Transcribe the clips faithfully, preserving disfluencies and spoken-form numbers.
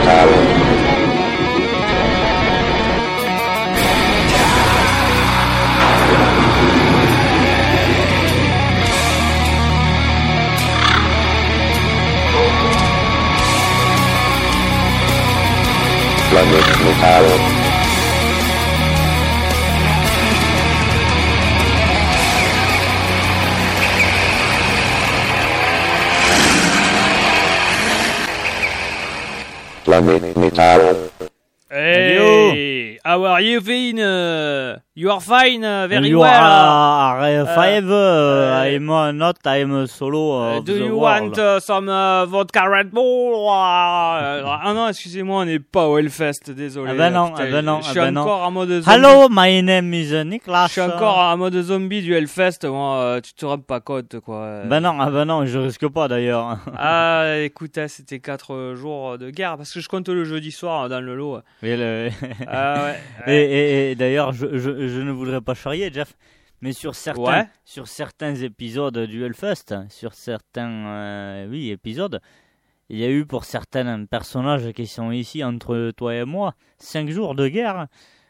metal. Planet metal. Planet metal. Hey, how are you feeling? Uh, you are fine, uh, very you well. are uh, uh, five. Uh, uh, I'm uh, not. I'm solo. Uh, Uh, of do the you world. want uh, some uh, vodka Red Bull? Uh, ah non, excusez-moi, on n'est pas au Hellfest, désolé. Ah ben non, Putain, ah ben non, je ah suis ben encore non. en mode zombie. Hello, my name is uh, Niklas. Je suis encore en mode zombie du Hellfest, moi, euh, tu te rends pas compte, quoi. Ben non, ah ben non, je risque pas d'ailleurs. Ah, écoute, hein, c'était quatre jours de guerre, parce que je compte le jeudi soir dans le lot. Mais le- Ah ouais. et, ouais. et- et d'ailleurs, je, je, je ne voudrais pas charrier, Jeff, mais sur certains, Ouais. sur certains épisodes du Hellfest, sur certains, euh, oui, épisodes, il y a eu pour certains personnages qui sont ici entre toi et moi, cinq jours de guerre.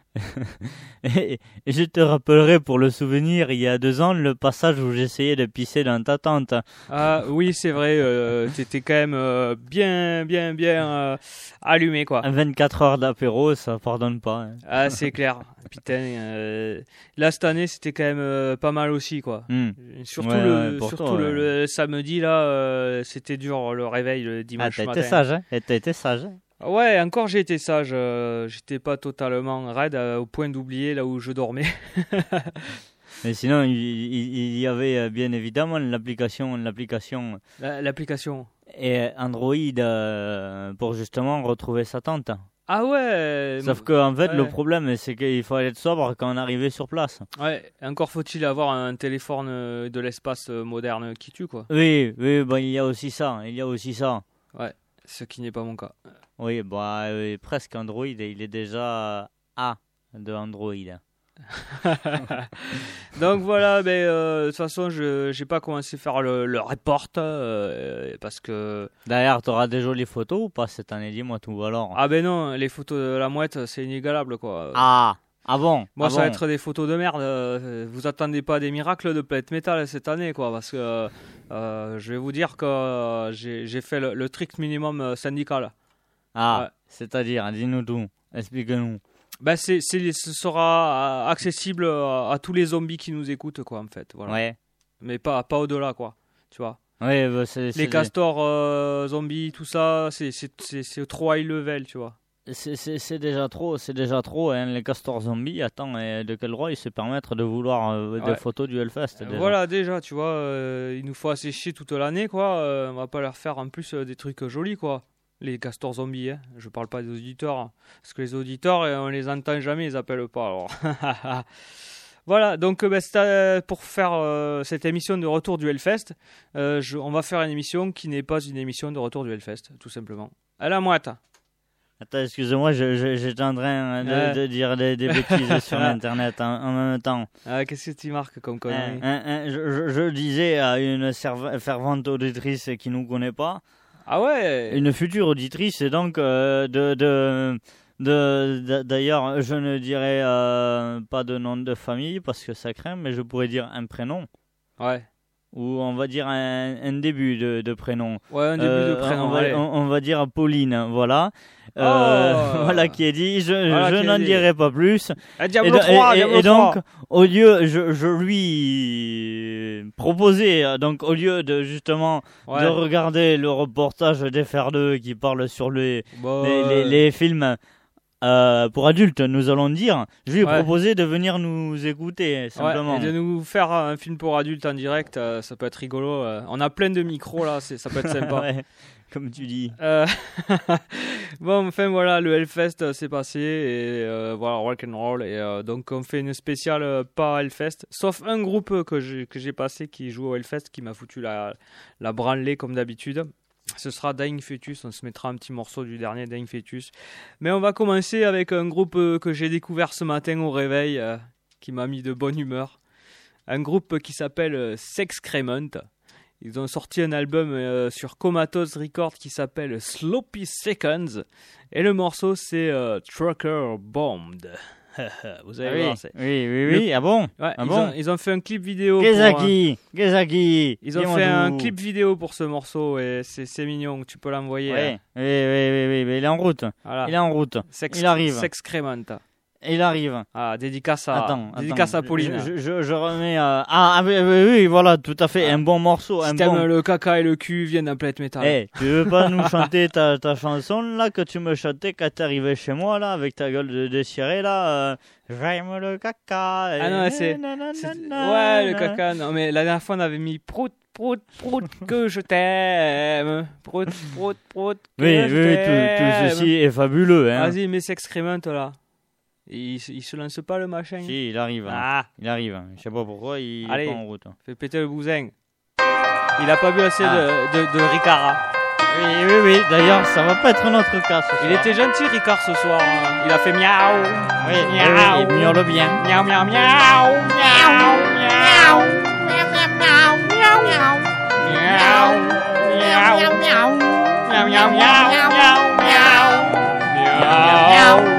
Et et je te rappellerai pour le souvenir, il y a deux ans, le passage où j'essayais de pisser dans ta tente. Ah oui, c'est vrai, euh, t'étais quand même euh, bien, bien, bien euh, allumé, quoi. vingt-quatre heures d'apéro, ça pardonne pas. hein. Ah, c'est clair. Putain, euh, là, cette année, c'était quand même euh, pas mal aussi, quoi. Hmm. Surtout, Ouais, le, ouais, pour surtout toi, le, ouais. le samedi, là, euh, c'était dur, le réveil, le Ah, dimanche t'as matin. été sage, hein Et t'as été sage. hein Ouais, encore j'ai été sage. euh, j'étais pas totalement raide euh, au point d'oublier là où je dormais. Mais sinon, il, il- il y avait euh, bien évidemment l'application, l'application La- L'application. et Android euh, pour justement retrouver sa tente. Ah ouais. Sauf qu'en fait, ouais. le problème, c'est qu'il fallait être sobre quand on arrivait sur place. Ouais, encore faut-il avoir un téléphone euh, de l'espace euh, moderne qui tue, quoi. Oui, oui, bon, il y a aussi ça, il y a aussi ça. Ce qui n'est pas mon cas. Oui, bah, euh, presque Android, il est déjà A de Android. Donc voilà, ben, euh, de toute façon, je j'ai pas commencé à faire le, le report euh, parce que. D'ailleurs, t'auras des jolies photos ou pas cette année? Dis-moi tout alors. Ah ben non, les photos de la mouette, c'est inégalable, quoi. Ah, ah bon Moi, ah ça va bon. être des photos de merde. euh, Vous attendez pas des miracles de Planet Metal cette année, quoi, parce que euh, je vais vous dire que euh, j'ai j'ai fait le, le strict minimum euh, syndical. Ah, Ouais. c'est-à-dire, dis-nous tout, explique-nous. Ben c'est c'est ce sera euh, accessible à, à tous les zombies qui nous écoutent, quoi, en fait. Voilà. Ouais. Mais pas pas au-delà, quoi. Tu vois. Ouais, bah, c'est, c'est Les des- castors euh, zombies, tout ça, c'est c'est c'est c'est trop high level, tu vois. C'est, c'est, c'est déjà trop, c'est déjà trop, hein, les castors zombies. Attends, et de quel droit ils se permettent de vouloir euh, des Ouais. photos du Hellfest déjà. Voilà, déjà, tu vois, euh, il nous faut assécher toute l'année, quoi. euh, on va pas leur faire en plus euh, des trucs jolis, quoi. Les castors zombies, hein. Je parle pas des auditeurs. hein. Parce que les auditeurs, euh, on les entend jamais, ils appellent pas. Alors. Voilà, donc euh, bah, c'est, euh, pour faire euh, cette émission de retour du Hellfest, euh, je- on va faire une émission qui n'est pas une émission de retour du Hellfest, tout simplement. À la moite. Attends, excuse-moi, je, je, j'étais en train de, Ouais. de dire des, des bêtises sur Internet en, en même temps. Ah, qu'est-ce que tu marques comme connerie? Hein, hein, hein, je, je- je disais à une serv- fervente auditrice qui nous connaît pas, Ah ouais. une future auditrice, et donc euh, de, de, de, de- d'ailleurs, je ne dirais euh, pas de nom de famille parce que ça craint, mais je pourrais dire un prénom. Ouais. Ou on va dire un, un début de, de prénom. Ouais, un début Euh, de prénom. on, va, allez. on, on va dire Pauline, voilà. Oh. Euh, voilà qui est dit. Je, Voilà je qui est n'en dit. dirai pas plus. Ah, Et, Diablo do- trois, et- Diablo et donc, trois. au lieu, je, je lui proposais, euh, donc au lieu de justement Ouais. de regarder le reportage des F R deux qui parle sur les, Bah, les, les, les films euh, pour adultes, nous allons dire, je lui ai Ouais. proposé de venir nous écouter, simplement. Ouais, et de nous faire un film pour adultes en direct, euh, ça peut être rigolo. euh. On a plein de micros là, c'est, ça peut être sympa. Ouais, comme tu dis. Euh, bon, enfin voilà, le Hellfest euh, s'est passé et euh, voilà, rock'n'roll. Et euh, donc on fait une spéciale euh, pas Hellfest, sauf un groupe euh, que j'ai, que j'ai passé qui joue au Hellfest qui m'a foutu la, la branlée comme d'habitude. Ce sera Dying Fetus, on se mettra un petit morceau du dernier Dying Fetus. Mais on va commencer avec un groupe euh, que j'ai découvert ce matin au réveil, euh, qui m'a mis de bonne humeur. Un groupe qui s'appelle euh, Sexcrement. Ils ont sorti un album euh, sur Comatose Records qui s'appelle Sloppy Seconds. Et le morceau, c'est euh, Trucker Bombed. Vous allez oui, voir, c'est... oui, oui, oui. Le... Ah bon, ouais, ah ils, bon ont, ils ont fait un clip vidéo. Gezaki, pour, Gezaki. Ils ont fait un clip vidéo pour ce morceau et c'est, c'est mignon. Tu peux l'envoyer. Oui, hein. oui, oui, oui, oui, mais il est en route. Voilà. Il est en route. Sex... Il arrive. Sexcrementa. Il arrive. Ah, dédicace à, attends, dédicace attends. à Pauline. Je, je, je remets. Euh... Ah, oui, oui, oui, voilà, tout à fait. Ah. Un bon morceau. Si un t'aimes bon... le caca et le cul, viens d'un Planète Métal. Hey, tu veux pas nous chanter ta, ta chanson là que tu me chantais quand t'es arrivé chez moi là avec ta gueule de déchirée là euh... J'aime le caca. Et... Ah non, c'est, c'est... Ouais, le caca. Non, mais la dernière fois on avait mis prout, prout, prout, que je t'aime. Prout, prout, prout, que oui, je oui, t'aime. Tout, tout ceci est fabuleux. Hein. Vas-y, mets Sexcrement là. Il, il se lance pas le machin. Si, il arrive. Ah. Hein. Il arrive. Je sais pas pourquoi il Allez, est pas en route. Fais péter le bousin. Il a pas bu assez ah. de, de, de Ricard. Hein. Oui, oui, oui. D'ailleurs, ça va pas être notre cas ce soir. Il était gentil, Ricard, ce soir. Il a fait miaou. Oui, miaou. Oui, il miaule bien. Miaou, miaou, miaou. Miaou, miaou. Miaou, miaou, miaou. Miaou, miaou, miaou. Miaou, miaou, miaou, miaou, miaou. Miaou.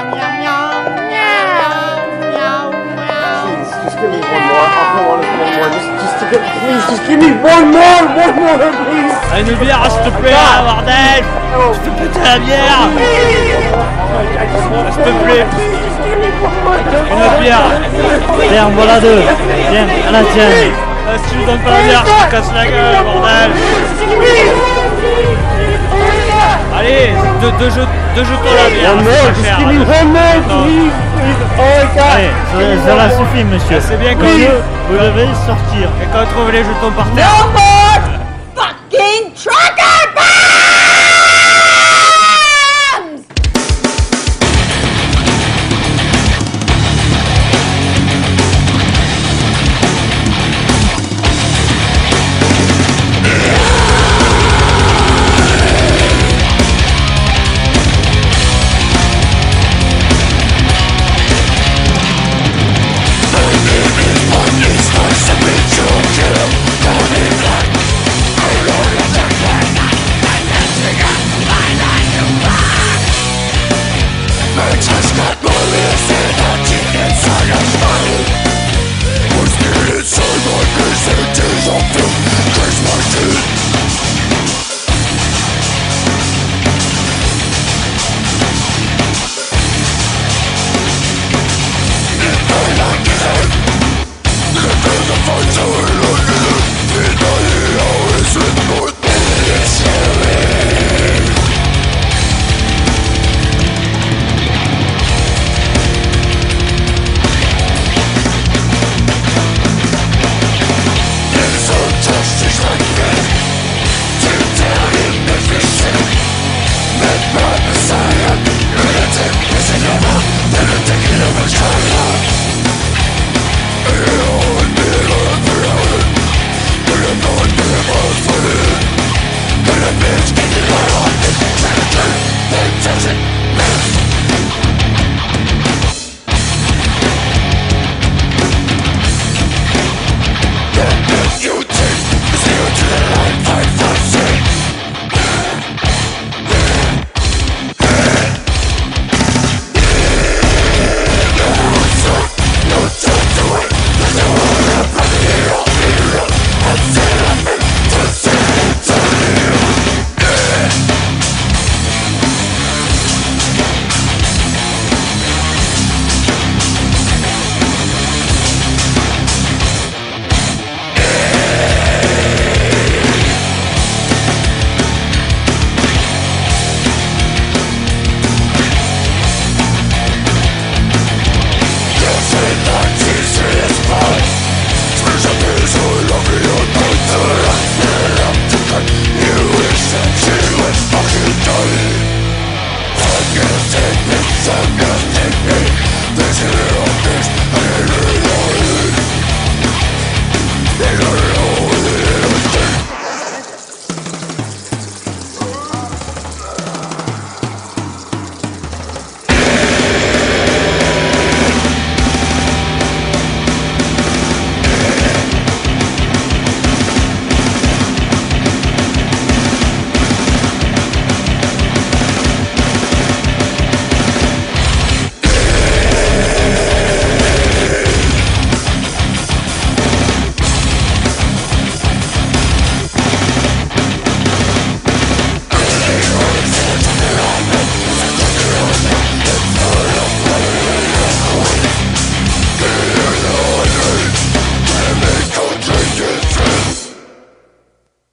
Just give me one more. I'll go on with one more. Just, just to get, please, just give me one more, one more, please. Ah, une bière, s'il te plaît, ah, bordel. Je te péter la bière. S'il te plaît. Une bière. Tiens, voilà deux. Tiens, à la tienne. Ah, si tu me donnes pas la bière, je te casse la gueule, bordel. Allez, deux, deux, jeux, deux jetons la bière. One more, just give me one more, please. Oh my God. Allez, ça, cela suffit, monsieur. C'est bien quand vous, oui. vous devez sortir. Et quand on trouve les jetons par terre. No more fucking trucker bombs! This was a ritual kill, turning black.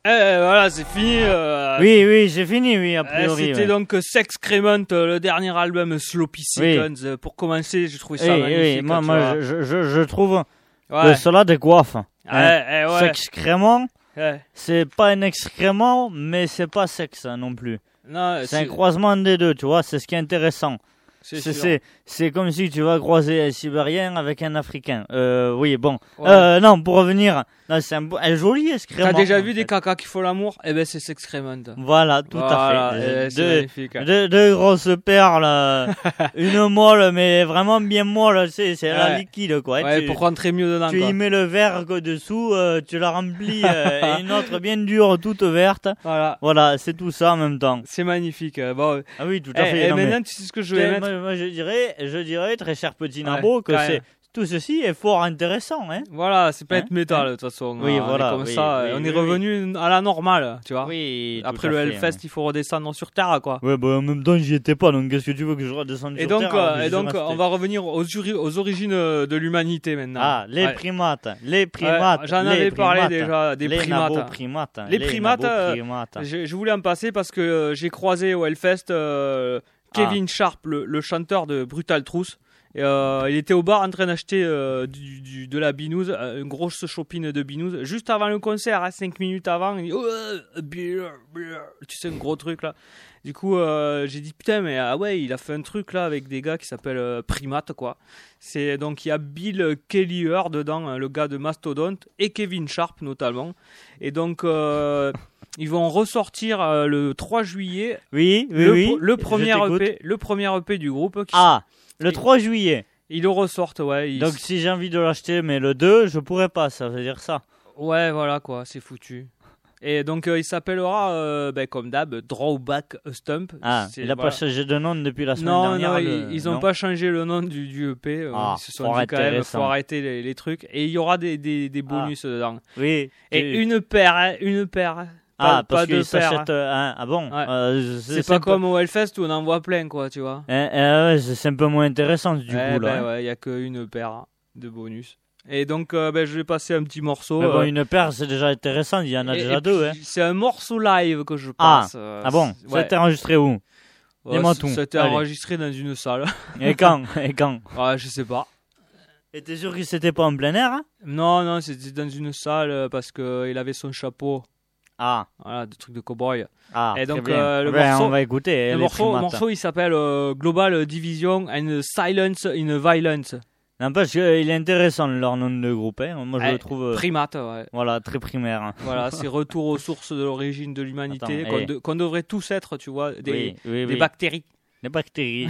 Eh, voilà, c'est fini. Euh, Oui, oui, j'ai fini, oui, a euh, priori. C'était ouais. donc Sexcrement, euh, le dernier album Sloppy Oui. Seconds. Euh, Pour commencer, j'ai trouvé Oui, ça oui, magnifique. moi, tu moi vois. je, je, je trouve Ouais. que cela décoiffe. Ouais, Hein. eh, ouais. Sexcrément, Ouais. c'est pas un excrément, mais c'est pas sexe hein, non plus. Non, C'est un croisement des deux, tu vois, c'est ce qui est intéressant. C'est C'est, sûr. c'est, c'est comme si tu vas croiser un Sibérien avec un Africain. Euh, oui, bon. Ouais. Euh, non, pour revenir, là, c'est un, beau- un joli excrément. T'as déjà en vu des fait. cacas qui font l'amour? Eh ben, c'est Sexcrement. Voilà, tout Voilà, à fait. eh, Euh, c'est deux, magnifique. deux, deux grosses perles, euh, une molle, mais vraiment bien molle, tu sais, c'est la Ouais. liquide, quoi. Ouais, tu, pour rentrer mieux dedans, tu quoi. y mets le verre que dessous, euh, tu la remplis, euh, et une autre bien dure, toute verte. Voilà. Voilà, c'est tout ça en même temps. C'est magnifique. euh, Bon, euh, Ah oui, tout eh, à fait. eh, non, mais- maintenant, tu sais ce que je vais Tiens, mettre? moi, moi, je dirais, je dirais, très cher petit Ouais, Nabo, que carrément. c'est, tout ceci est fort intéressant, hein. Voilà, c'est Planet Hein Metal, de toute façon. Oui, on voilà, est comme oui, ça, oui, on oui, est oui. revenu à la normale, tu vois. Oui, tout Après à le fait, Hellfest, il faut redescendre sur Terre, quoi. Ouais, bah, en même temps, j'y étais pas, donc qu'est-ce que tu veux que je redescende Et sur donc, Terre, alors euh, que et j'y donc suis on resté. va revenir aux, uri- aux origines euh, de l'humanité maintenant. Ah, les Ouais. primates, les primates. Ouais, j'en les avais parlé primates, déjà, des les primates. nabos primates. Les primates, nabos euh, primates. Je, je voulais en passer parce que euh, j'ai croisé au Hellfest euh, Kevin Sharp, le, le chanteur de Brutal Truth. Et, euh, il était au bar en train d'acheter euh, du, du- de la binouse, euh, une grosse chopine de binouse. Juste avant le concert, cinq minutes avant, il dit oh, euh, beer, beer. Tu sais, un gros truc là. Du coup, euh, j'ai dit putain, mais ah ouais, il a fait un truc là avec des gars qui s'appellent euh, Primate, quoi. C'est donc il y a Bill Kelliher dedans, hein, le gars de Mastodon, et Kevin Sharp notamment. Et donc euh, ils vont ressortir euh, le trois juillet Oui, oui, le, oui. pro- le je premier t'écoute. E P, le premier E P du groupe. Qui Ah, le trois juillet. Ils le ressortent, ouais. Ils... Donc, si j'ai envie de l'acheter, mais le deux, je pourrais pas, ça veut dire ça. Ouais, voilà quoi, c'est foutu. Et donc euh, il s'appellera, euh, ben, comme d'hab, Drawback a Stump. Ah, C'est- il a voilà. pas changé de nom depuis la semaine Non, dernière. non, le- ils, ils ont non pas changé le nom du, du E P. euh, Ah, ils se sont fort dit quand même, intéressant. faut arrêter les, les trucs. Et il y aura des, des, des bonus dedans. Oui. Et tu- une paire, hein, une paire. hein. Ah, Pas, parce pas deux qu'ils paires. s'achètent hein. un. Ah bon Ouais. euh, C'est pas comme au Hellfest où on en voit plein, quoi, tu vois. Eh, eh, ouais, c'est c'est un peu moins intéressant du Eh coup là. ben hein. ouais, il y a qu'une paire de bonus. Et donc, euh, ben, je vais passer un petit morceau. Mais bon, euh, une paire c'est déjà intéressant, il y en a et- déjà et deux. puis, Hein. C'est un morceau live que je Ah. passe. euh, Ah bon c'est- Ça a ouais. été enregistré où Ouais, dis-moi c- tout. C'était Allez. enregistré dans une salle. Et quand Et quand Ouais, je sais pas. Et t'es sûr que c'était pas en plein air hein Non, non, c'était dans une salle euh, parce qu'il avait son chapeau. Ah, Voilà, des trucs de cow-boy. ah, Et très donc, bien. euh, le Ben, morceau- on va écouter. Le les morceau, primates. morceau, il s'appelle euh, Global Division and Silence in Violence. N'empêche qu'il est intéressant leur nom de groupe. Hein. Moi je Eh, le trouve euh, Primate, ouais. voilà, très primaire. hein. Voilà, c'est retour aux sources de l'origine de l'humanité, Attends, qu'on eh. de- qu'on devrait tous être, tu vois, des, oui, oui, des oui. bactéries. Les bactéries.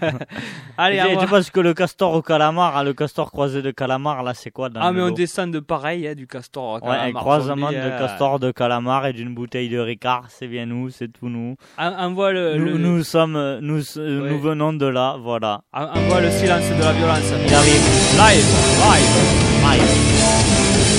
Allez, Et à tu moi. penses que le castor au calamar, hein, le castor croisé de calamar, là c'est quoi dans Ah, le mais on lot descend de pareil, hein, du castor. au Ouais, calamar un croisement zombie, de euh, castor, de calamar et d'une bouteille de Ricard, c'est bien nous, c'est tout nous. en- Envoie le, Nous, le- nous sommes, euh, nous, euh, Ouais. nous venons de là, voilà. en- envoie le silence de la violence. Il arrive. Live, live. Aïe.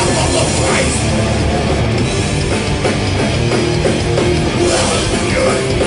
Well, good.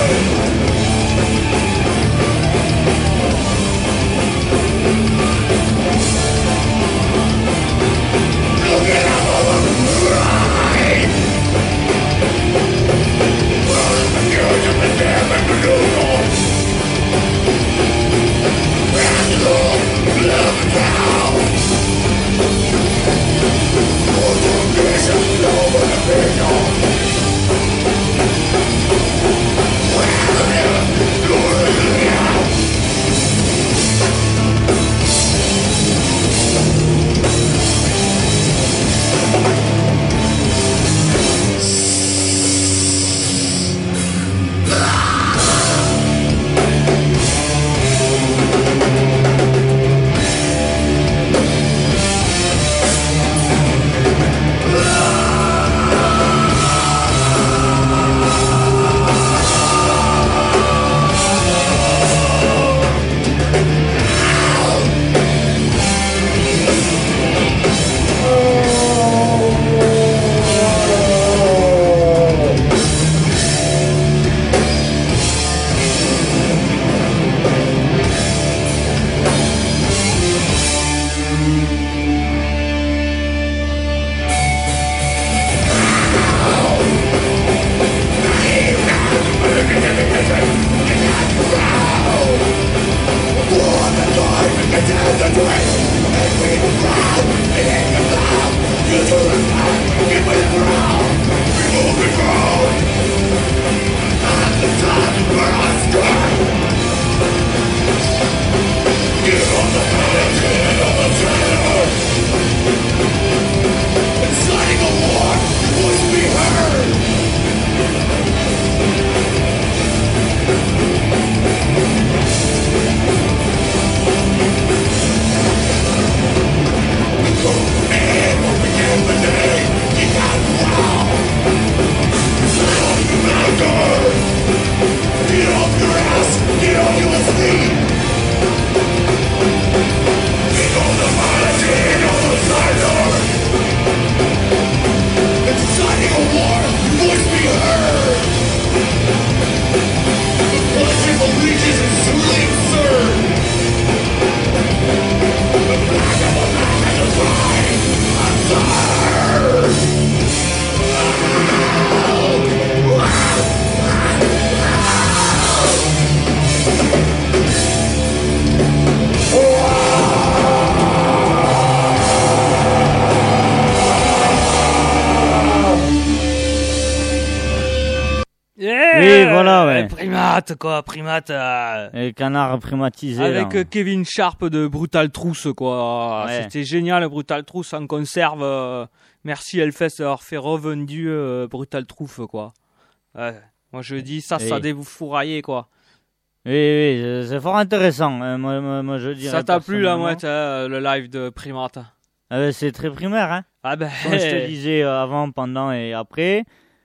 Oui, voilà, ouais. Primate, quoi, primate. Euh... Et canard primatisé. Avec là. euh, Kevin Sharp de Brutal Truth, quoi. Ouais. C'était génial, Brutal Truth en conserve. Euh... Merci Hellfest d'avoir fait revendu euh, Brutal Truth, quoi. Ouais. Moi, je dis ça, oui. ça a vous fourrailler, quoi. Oui, oui, c'est fort intéressant. Euh, moi, moi, moi, je dirais ça t'a plu, la personnellement. mouette, hein, le live de Primate? Ah ben, c'est très primaire, hein. Ah ben, Comme je te disais euh, avant, pendant et après,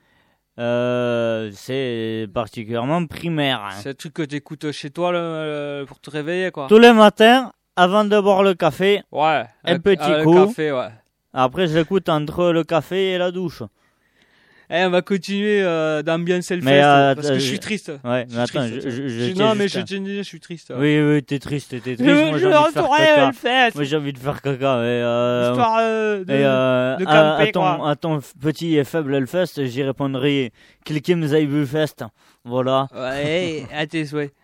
euh, c'est particulièrement primaire. Hein. c'est un truc que t'écoutes chez toi le, le, pour te réveiller, quoi. Tous les matins, avant de boire le café, Ouais. un le, petit euh, coup. Le café, ouais. Après, je l'écoute entre le café et la douche. Eh, on va continuer euh, d'ambiance Hellfest Mais, euh, parce que euh, je suis triste. Ouais, Je mais suis attends, triste. je, je, je Je- tiens non, mais juste je un- tiens à dire, je suis triste. Oui, oui, t'es triste, t'es triste. Je Moi, j'ai envie de faire retourner caca. à Hellfest. Moi, j'ai envie de faire caca. Et, euh, Histoire euh, de, et euh, de à, à camper, ton, quoi. à ton petit et faible Hellfest, j'y répondrai Kilkim Zaibufest. Voilà. Ouais, à tes souhaits.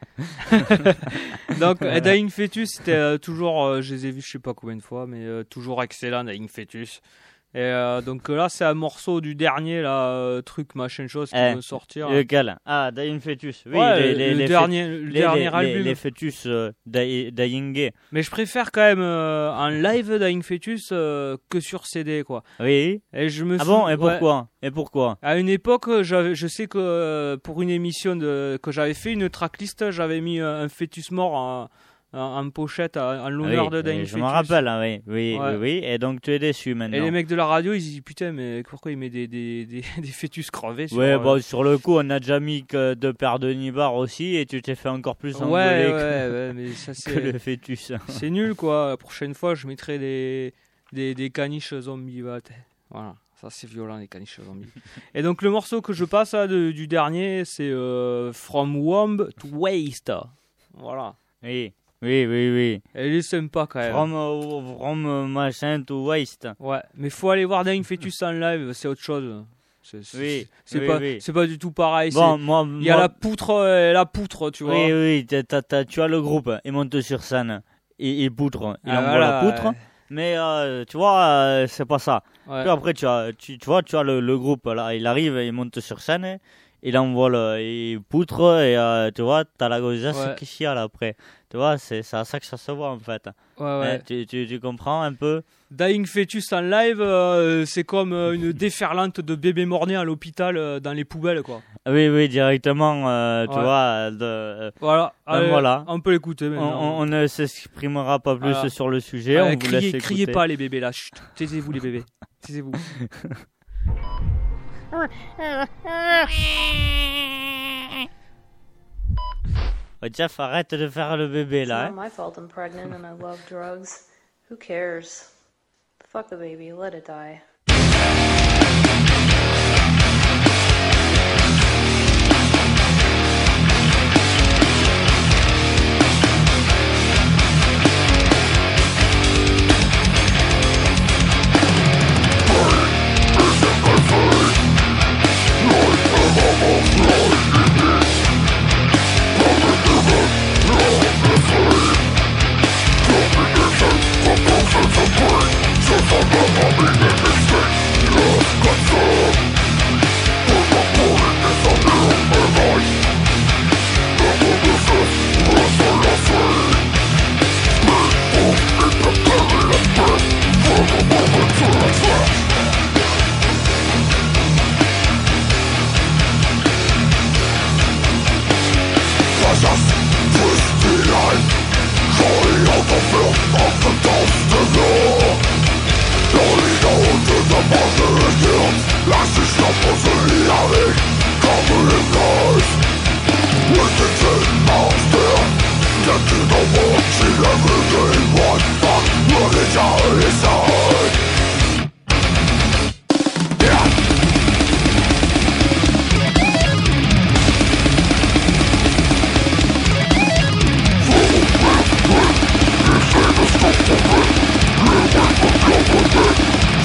Donc, euh, Dying Fetus, c'était euh, toujours, euh, je les ai vus je sais pas combien de fois, mais euh, toujours excellent, Dying Fetus. Et euh, donc euh, là, c'est un morceau du dernier là, euh, truc machin chose qui Eh, va sortir. Lequel? Ah, Dying Fetus. Oui, Ouais, les, le, les, le les dernier, le les, dernier les, album. les, les fœtus euh, Dy- Dying. Mais je préfère quand même euh, en live Dying Fetus euh, que sur C D, quoi. Oui. Et je me Ah sou- bon? Et ouais. pourquoi? Et pourquoi? À une époque, j'avais, je sais que euh, pour une émission de, que j'avais fait, une tracklist, j'avais mis euh, un fœtus mort en, en, en pochette en, en l'honneur Oui, de Dying oui, Fetus. je me rappelle, hein, oui, oui, Ouais. oui, oui. Et donc tu es déçu maintenant. Et les mecs de la radio, ils disent putain, mais pourquoi il met des, des, des, des fœtus crevés sur, Ouais, euh, bon, sur le coup, on a déjà mis que deux paires de nibards aussi, et tu t'es fait encore plus Ouais, engueuler ouais, que, ouais, mais ça que c'est, le fœtus. c'est nul quoi. La prochaine fois, je mettrai des, des, des caniches zombies. Voilà, Ça, c'est violent, les caniches zombies. Et donc, le morceau que je passe là, de, du dernier, c'est euh, From Womb to Waste. Voilà. Oui, oui, oui, oui. Elle est sympa quand même. From, uh, from uh, machin to waste. Ouais, mais faut aller voir Dying Fetus en live, c'est autre chose. C'est, c'est, Oui, c'est, oui, pas, oui. c'est pas du tout pareil. Bon, c'est... moi, Il y a moi- la poutre, euh, la poutre, tu vois. Oui, oui, t'as- t'as- t'as- tu as le groupe, il monte sur scène, il, il poutre, il Ah, envoie voilà, la poutre, ouais. mais euh, tu vois, euh, c'est pas ça. Ouais. Puis après, tu, as, tu, tu vois, tu as le, le groupe, là, il arrive, il monte sur scène, il envoie le, il poutre, et euh, tu vois, t'as la gonzesse Ouais. qui chiale après. Tu vois, c'est c'est à ça que ça se voit en fait. Ouais, ouais. Hein, tu, tu, tu comprends un peu? Dying Fetus en live, euh, c'est comme euh, une déferlante de bébés morts-nés à l'hôpital euh, dans les poubelles, quoi. Oui, oui, directement, euh, tu Ouais. vois. De, Voilà. Ben Allez, voilà. On peut l'écouter on, maintenant. on, on ne s'exprimera pas plus Voilà. sur le sujet, Ouais, on vous criez, laisse criez écouter. pas les bébés là, chut, taisez-vous les bébés, taisez-vous. Oh, Jeff, arrête de faire le bébé It's là. not Hein. my fault I'm pregnant and I love drugs. Who cares? Fuck the baby, let it die.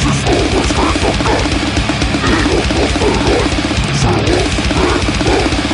Just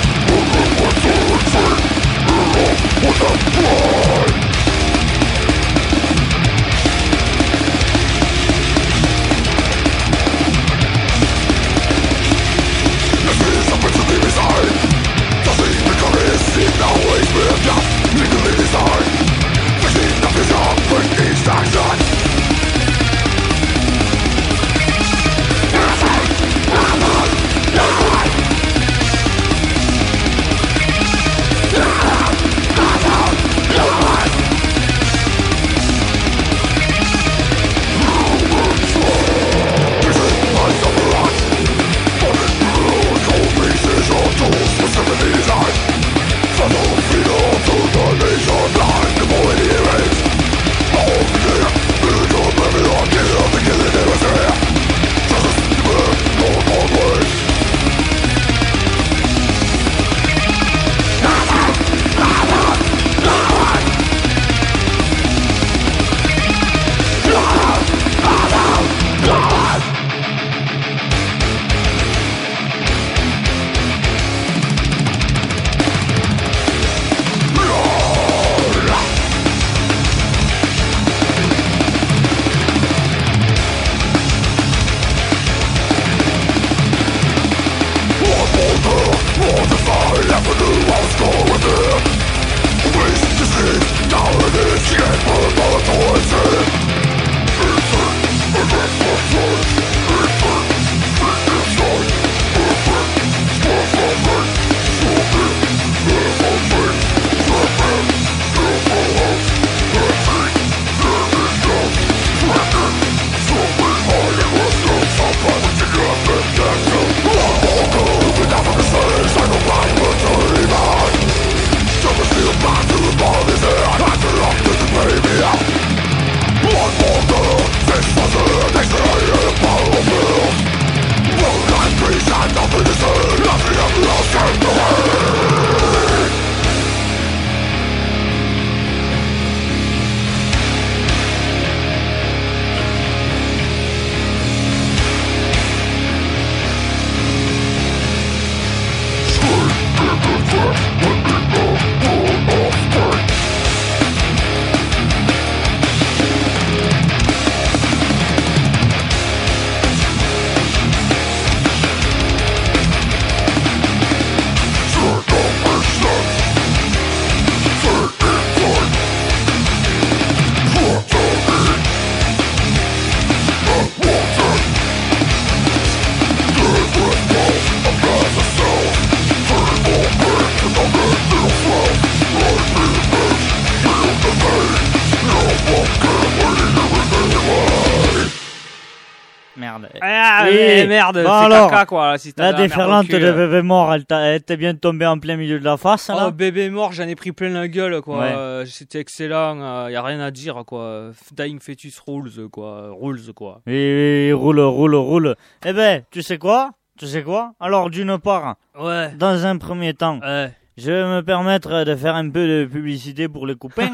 Oui. mais merde, Bon, fais alors, caca, quoi. Si t'as La de la merde au déferlante cul, de euh. bébé mort, elle, t'a- elle t'est bien tombée en plein milieu de la face, là. Oh, bébé mort, j'en ai pris plein la gueule, quoi. Ouais. Euh, C'était excellent, euh, y a rien à dire, quoi. Dying Fetus rules, quoi. Rules, quoi. Oui, oui, roule, roule, roule. Eh ben, tu sais quoi Tu sais quoi Alors, d'une part, Ouais. dans un premier temps, Ouais. je vais me permettre de faire un peu de publicité pour les copains.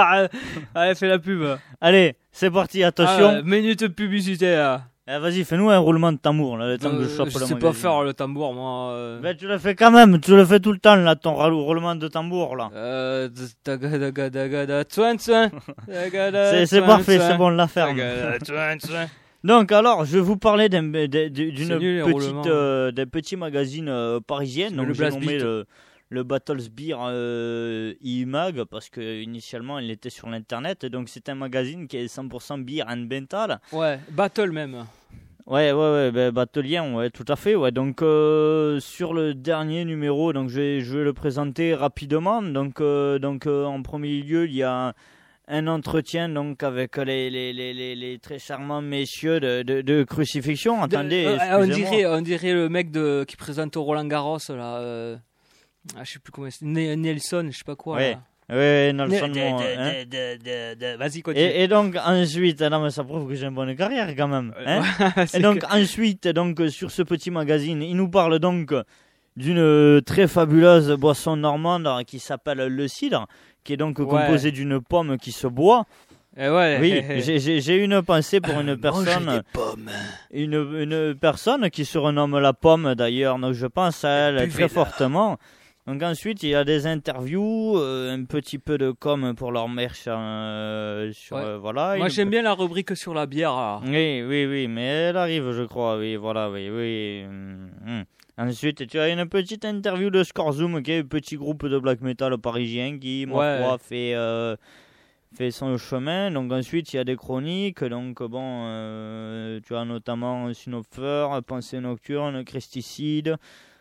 Allez, fais la pub. Allez, c'est parti, attention. Ah, minute de publicité, là. Eh, vas-y, fais-nous un roulement de tambour, là, le temps que je Euh, chope je le sais magazine. pas faire le tambour, moi. euh. Ben, tu le fais quand même, tu le fais tout le temps, là, ton ralou- roulement de tambour, là. Euh, daga, daga, daga, da, tsoin, tsoin. Daga, da, C'est c'est tsoin, parfait, tsoin. c'est bon, la ferme. Daga, da, tsoin, tsoin. Donc, alors, je vais vous parler d'un- d'un- d'une C'est nul, les roulements. petite, euh, d'un petit magazine euh, parisien. C'est Donc, le j'ai Blast nommé Beat. le, le Battles Beer euh, e-mag parce que initialement, il était sur l'internet. Donc, c'est un magazine qui est cent pour cent beer and mental. Ouais, battle même. Ouais, ouais, ouais, ben, Battlien, ouais, tout à fait, ouais. Donc, euh, sur le dernier numéro, donc je vais, je vais le présenter rapidement. Donc, euh, donc euh, en premier lieu, il y a un entretien donc avec les, les, les, les, les très charmants messieurs de, de, de Crucifixion. Attendez, De- euh, on excusez-moi. dirait, on dirait le mec de, qui présente au Roland Garros, là. euh, ah, je sais plus comment c'est. Ne- Nelson, je sais pas quoi. Ouais. là. Ouais, De- Nelson, de- mon, de- hein. de- de- de- de- Vas-y, continue. Et, et donc ensuite, non mais ça prouve que j'ai une bonne carrière quand même. Hein. C'est Et donc que- ensuite, donc sur ce petit magazine, il nous parle donc d'une euh, très fabuleuse boisson normande euh, qui s'appelle le cidre, qui est donc Ouais. composée d'une pomme qui se boit. Eh ouais. Oui, j'ai- j'ai j'ai une pensée pour une personne, pommes. une, une personne qui se renomme la pomme d'ailleurs. Donc je pense à elle très Buvez-la. fortement. Donc ensuite, il y a des interviews, euh, un petit peu de com pour leur merch, euh, sur, Ouais. euh, voilà. Moi, une- j'aime bien la rubrique sur la bière. là. Oui, oui, oui, mais elle arrive, je crois, oui, voilà, oui, oui. hum, hum. Ensuite, tu as une petite interview de Scorezoom, qui est un petit groupe de black metal parisien qui, ma Ouais. foi, fait, euh, fait son chemin. Donc ensuite, il y a des chroniques, donc bon, euh, tu as notamment Sinopher, Pensée Nocturne, Christicide,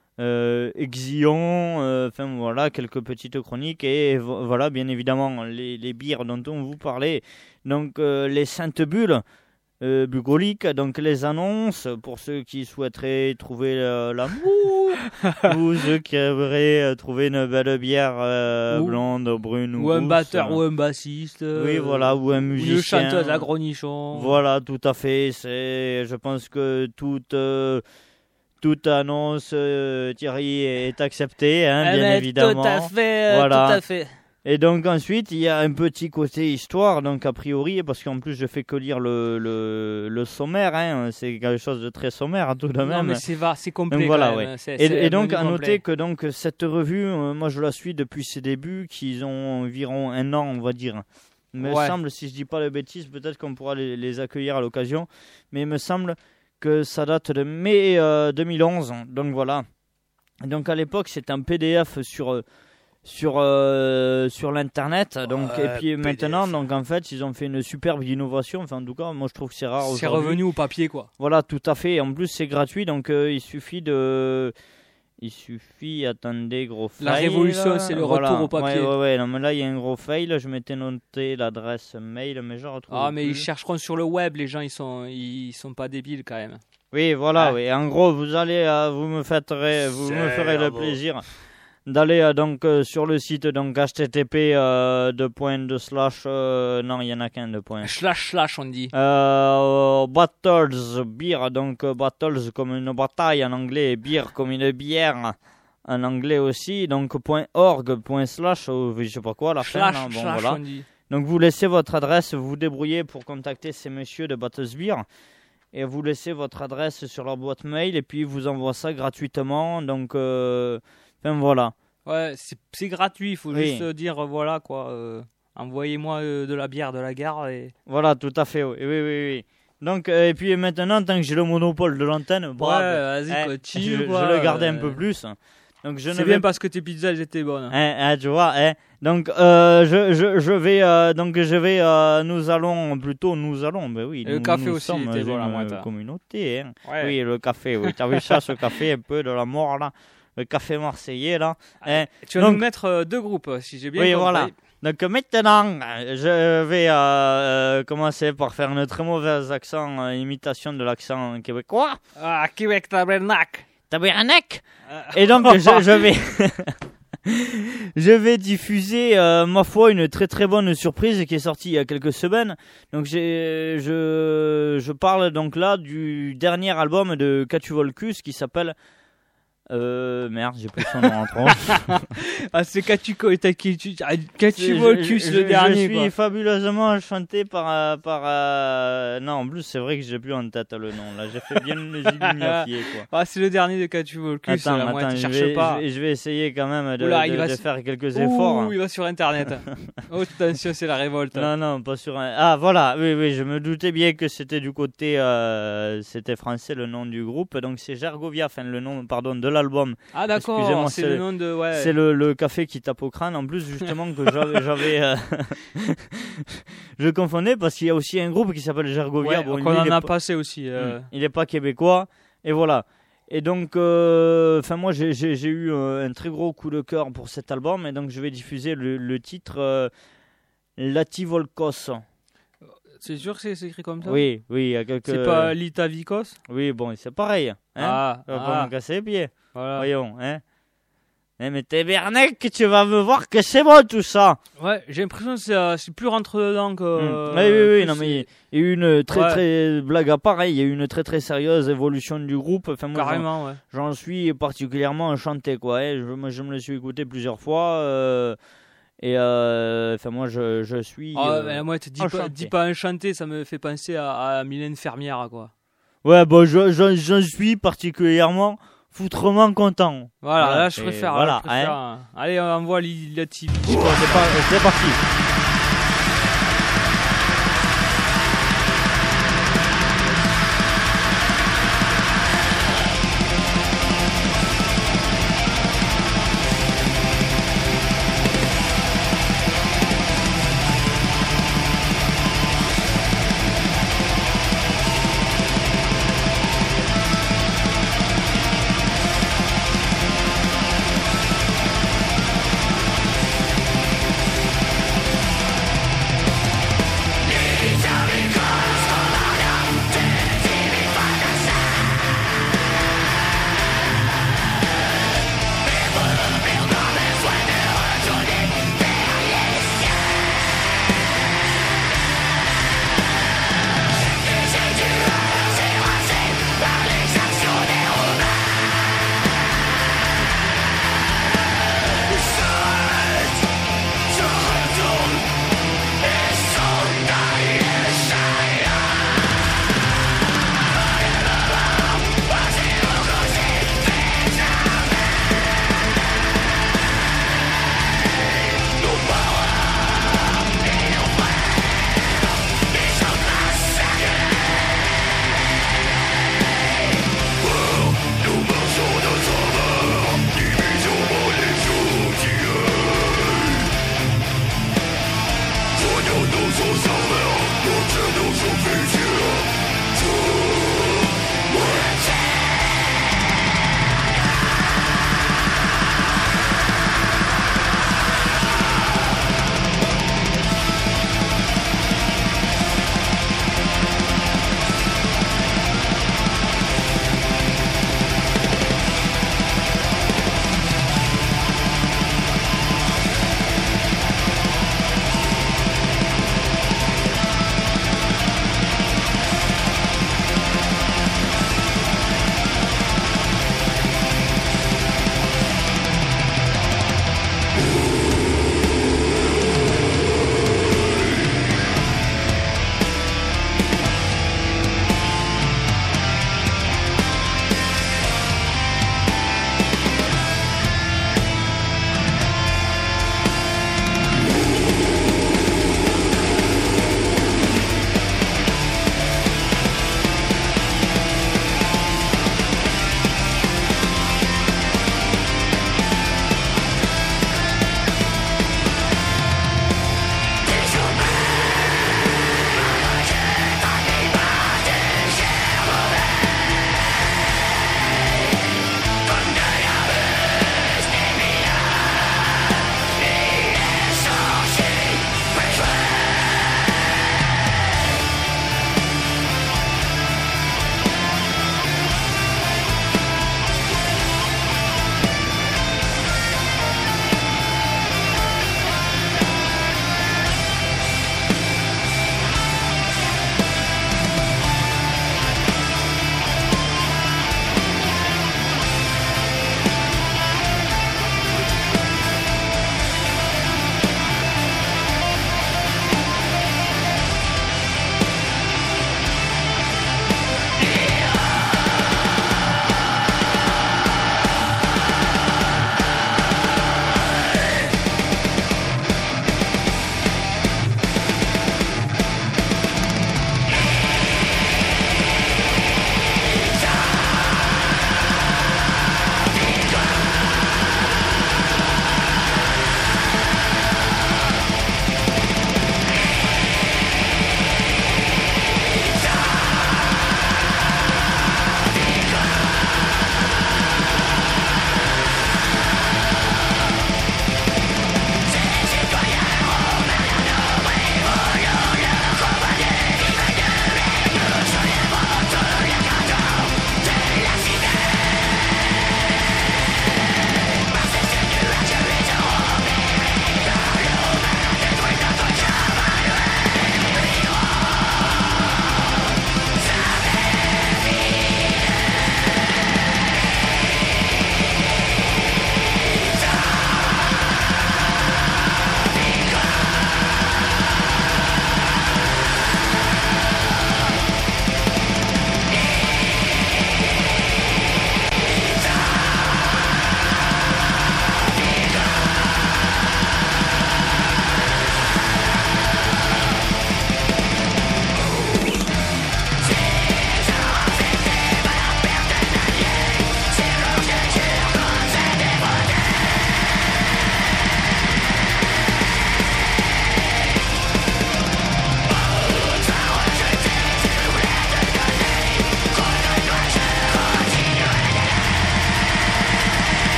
euh, Exion, euh, enfin voilà, quelques petites chroniques et vo- voilà, bien évidemment, les, les bières dont on vous parlait. Donc euh, les Saintes Bulles, euh, bucoliques, donc les annonces pour ceux qui souhaiteraient trouver euh, l'amour ou ceux qui aimeraient euh, trouver une belle bière euh, Ou- blonde, brune ou Ou un rousse. batteur ou un bassiste. Oui, euh, voilà, ou un Ou musicien. une chanteuse à Grognichon. Voilà, tout à fait. C'est, je pense que toute, euh, toute annonce, euh, Thierry, est acceptée, hein, Eh bien ben, évidemment. Tout à fait. euh, Voilà. Tout à fait. Et donc ensuite, il y a un petit côté histoire, donc a priori, parce qu'en plus je fais que lire le, le, le sommaire, hein, c'est quelque chose de très sommaire tout de Non, même. mais c'est va, c'est complet. Donc voilà, quand ouais. même. C'est- Et, c'est et donc un à menu noter complet. que donc cette revue, euh, moi je la suis depuis ses débuts, qu'ils ont environ un an, on va dire. Il me Ouais. semble, si je dis pas de bêtises, peut-être qu'on pourra les, les accueillir à l'occasion, mais il me semble que ça date de mai euh, deux mille onze. Donc voilà. Et donc à l'époque, c'était un P D F sur euh, sur euh, sur l'internet. Donc Ouais, et puis P D F. maintenant, donc en fait, ils ont fait une superbe innovation. Enfin, en tout cas, moi je trouve que c'est rare C'est aujourd'hui. revenu au papier, quoi. Voilà, tout à fait. En plus, c'est gratuit, donc euh, il suffit de. Il suffit, attendez, gros fail. La révolution, c'est le retour au papier. Ouais, ouais, ouais. Non, mais là, il y a un gros fail. Je m'étais noté l'adresse mail, mais je retrouve. Ah, mais plus. ils chercheront sur le web, les gens, ils sont, ils sont pas débiles quand même. Oui, voilà, Ah. oui. En gros, vous allez, euh, vous me fêterez, vous me ferez le Cerveau. plaisir d'aller euh, donc euh, sur le site donc H T T P euh, de point de slash euh, non, il y en a qu'un de point. Slash, slash, on dit. Euh, battles beer, donc euh, battles comme une bataille en anglais, et beer comme une bière en anglais aussi, donc point .org, point slash, ou je sais pas quoi, la fin, Slash, hein, bon slash, voilà. on dit. Donc vous laissez votre adresse, vous vous débrouillez pour contacter ces messieurs de Battles Beer, et vous laissez votre adresse sur leur boîte mail, et puis ils vous envoient ça gratuitement, donc euh, enfin voilà. Ouais, c'est c'est gratuit, il faut Oui. juste dire, euh, voilà, quoi. euh, Envoyez-moi euh, de la bière de la gare et... Voilà, tout à fait, oui, oui, oui. oui. Donc, euh, et puis maintenant, tant que j'ai le monopole de l'antenne, bravo. Ouais, vas-y, Hein, continue, je, quoi, je le gardais un euh, peu plus. Donc je ne C'est vais bien parce que tes pizzas, elles étaient bonnes. Hein, hein, tu vois, hein. Donc euh, je, je, je vais euh, donc je vais euh, nous allons plutôt nous allons ben oui Et le nous, café nous aussi sommes était bon, la une moite. communauté hein. Ouais. Oui, le café, oui, t'as vu ça, ce café un peu de la mort là. le café marseillais là. Ah, hein. Tu vas Donc, nous mettre euh, deux groupes, si j'ai bien oui, compris. voilà. Donc maintenant, je vais euh, euh, commencer par faire une très mauvaise accent, euh, imitation de l'accent québécois. Ah, Québec Tabernacle. Tabernacle. Et donc je, je vais je vais diffuser euh, ma foi une très très bonne surprise qui est sortie il y a quelques semaines. Donc j'ai je je parle donc là du dernier album de Catu Volcus qui s'appelle Euh, merde, j'ai pris son nom en tronche. Ah, c'est Catu Catu Je- Volcus je- le je- dernier, Je quoi. suis fabuleusement chanté par... euh, par euh, Non, en plus, c'est vrai que j'ai plus en tête le nom. Là, j'ai fait bien le gigognafier, quoi. Ah, c'est le dernier de Catu Volcus. Attends, là, moi, attends, tu je cherches vais, pas. je vais- je vais essayer quand même de, Oula, de- il va de se- faire quelques efforts. Ouh, il va sur Internet. Oh, attention, c'est la révolte. Non, non, pas sur un... Ah, voilà, oui, oui, je me doutais bien que c'était du côté... euh, c'était français, le nom du groupe. Donc, c'est Gergovia, enfin, le nom, pardon, de l'album. Ah, d'accord, Excusez-moi, c'est c'est le le- nom de... Ouais. C'est le, le café qui tape au crâne. En plus, justement, que j'avais... j'avais euh, je confondais parce qu'il y a aussi un groupe qui s'appelle Gergovia. Ouais, Bon, qu'on lui, en il est a pas- passé aussi. euh. Mm. Il n'est pas québécois. Et voilà. Et donc, euh, enfin moi, j'ai, j'ai, j'ai eu euh, un très gros coup de cœur pour cet album. Et donc, je vais diffuser le, le titre euh, Lativolkos. C'est sûr que c'est c'est écrit comme ça? Oui, oui, il y a quelques... C'est pas Litavikos? Oui, bon, c'est pareil. Hein. Ah, On va pas ah, me casser les pieds. voilà. Voyons, hein. Eh, mais tabernacle, tu vas me voir que c'est bon tout ça. Ouais, j'ai l'impression que c'est euh, c'est plus rentre dedans que... Hmm. Oui, oui, oui, que non, c'est- mais il y a eu une très, Ouais. très, blague à part, hein, il y a eu une très, très sérieuse évolution du groupe. Enfin, moi, j'en, Carrément, ouais. j'en suis particulièrement enchanté, quoi. hein. Je, moi, je me le suis écouté plusieurs fois. euh, et, euh, enfin, moi, je, je suis. Ah, euh, mais moi, te dis pas, enchanté. dis pas enchanté, ça me fait penser à, à Mylène Fermière, quoi. Ouais, bon, je, je, j'en suis particulièrement foutrement content. Voilà, Voilà, là, je et préfère. voilà, là, je préfère, hein. Allez, on envoie la T V. Bon, c'est, pas, c'est parti.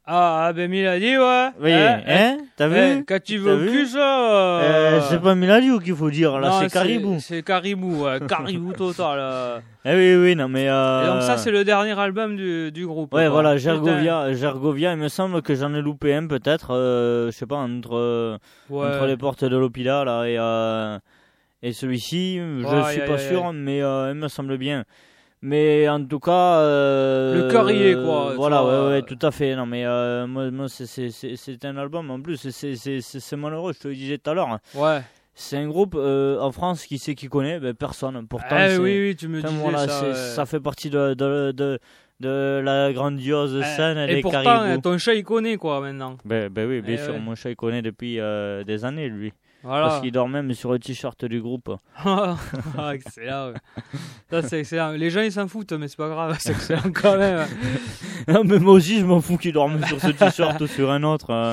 Ah, ah, ben Milady, ouais. Oui, hein, hein, t'as eh, vu? Quand tu T'as veux au vu cul, ça. Euh, c'est pas Milady qu'il faut dire, là, non, c'est Caribou. C'est Caribou, ouais. Caribou total. euh. Eh oui, oui, non, mais. Euh... Et donc, ça, c'est le dernier album du, du groupe. Ouais, quoi. voilà, Putain. Gergovia, Gergovia, il me semble que j'en ai loupé un, peut-être, euh, je sais pas, entre, euh, Ouais. entre les portes de l'Opila, là, et, euh, et celui-ci, je Ouais, suis aïe, pas aïe, sûr, aïe. mais euh, il me semble bien. Mais en tout cas. Euh, Le cœur y est, quoi, tu Voilà, vois. ouais, ouais, tout à fait. Non, mais euh, moi, moi c'est, c'est, c'est, c'est un album, en plus, c'est, c'est, c'est, c'est malheureux, je te le disais tout à l'heure. Hein. Ouais. C'est un groupe euh, en France, qui sait qui connaît, ben, personne. Pourtant, Eh c'est, oui, oui, tu me enfin, disais voilà, ça. c'est- ouais. ça fait partie de, de, de, de la grandiose Eh, scène Et des pourtant, Caribous. ton chat, il connaît, quoi, maintenant. Ben, ben oui, bien Eh sûr, ouais. mon chat il connaît depuis euh, des années, lui. Voilà. Parce qu'il dort même sur le t-shirt du groupe. Ah, excellent. ouais. Ça, c'est excellent. Les gens, ils s'en foutent, mais c'est pas grave. C'est excellent quand même. Non, mais moi aussi, je m'en fous qu'il dorme sur ce t-shirt ou sur un autre. euh.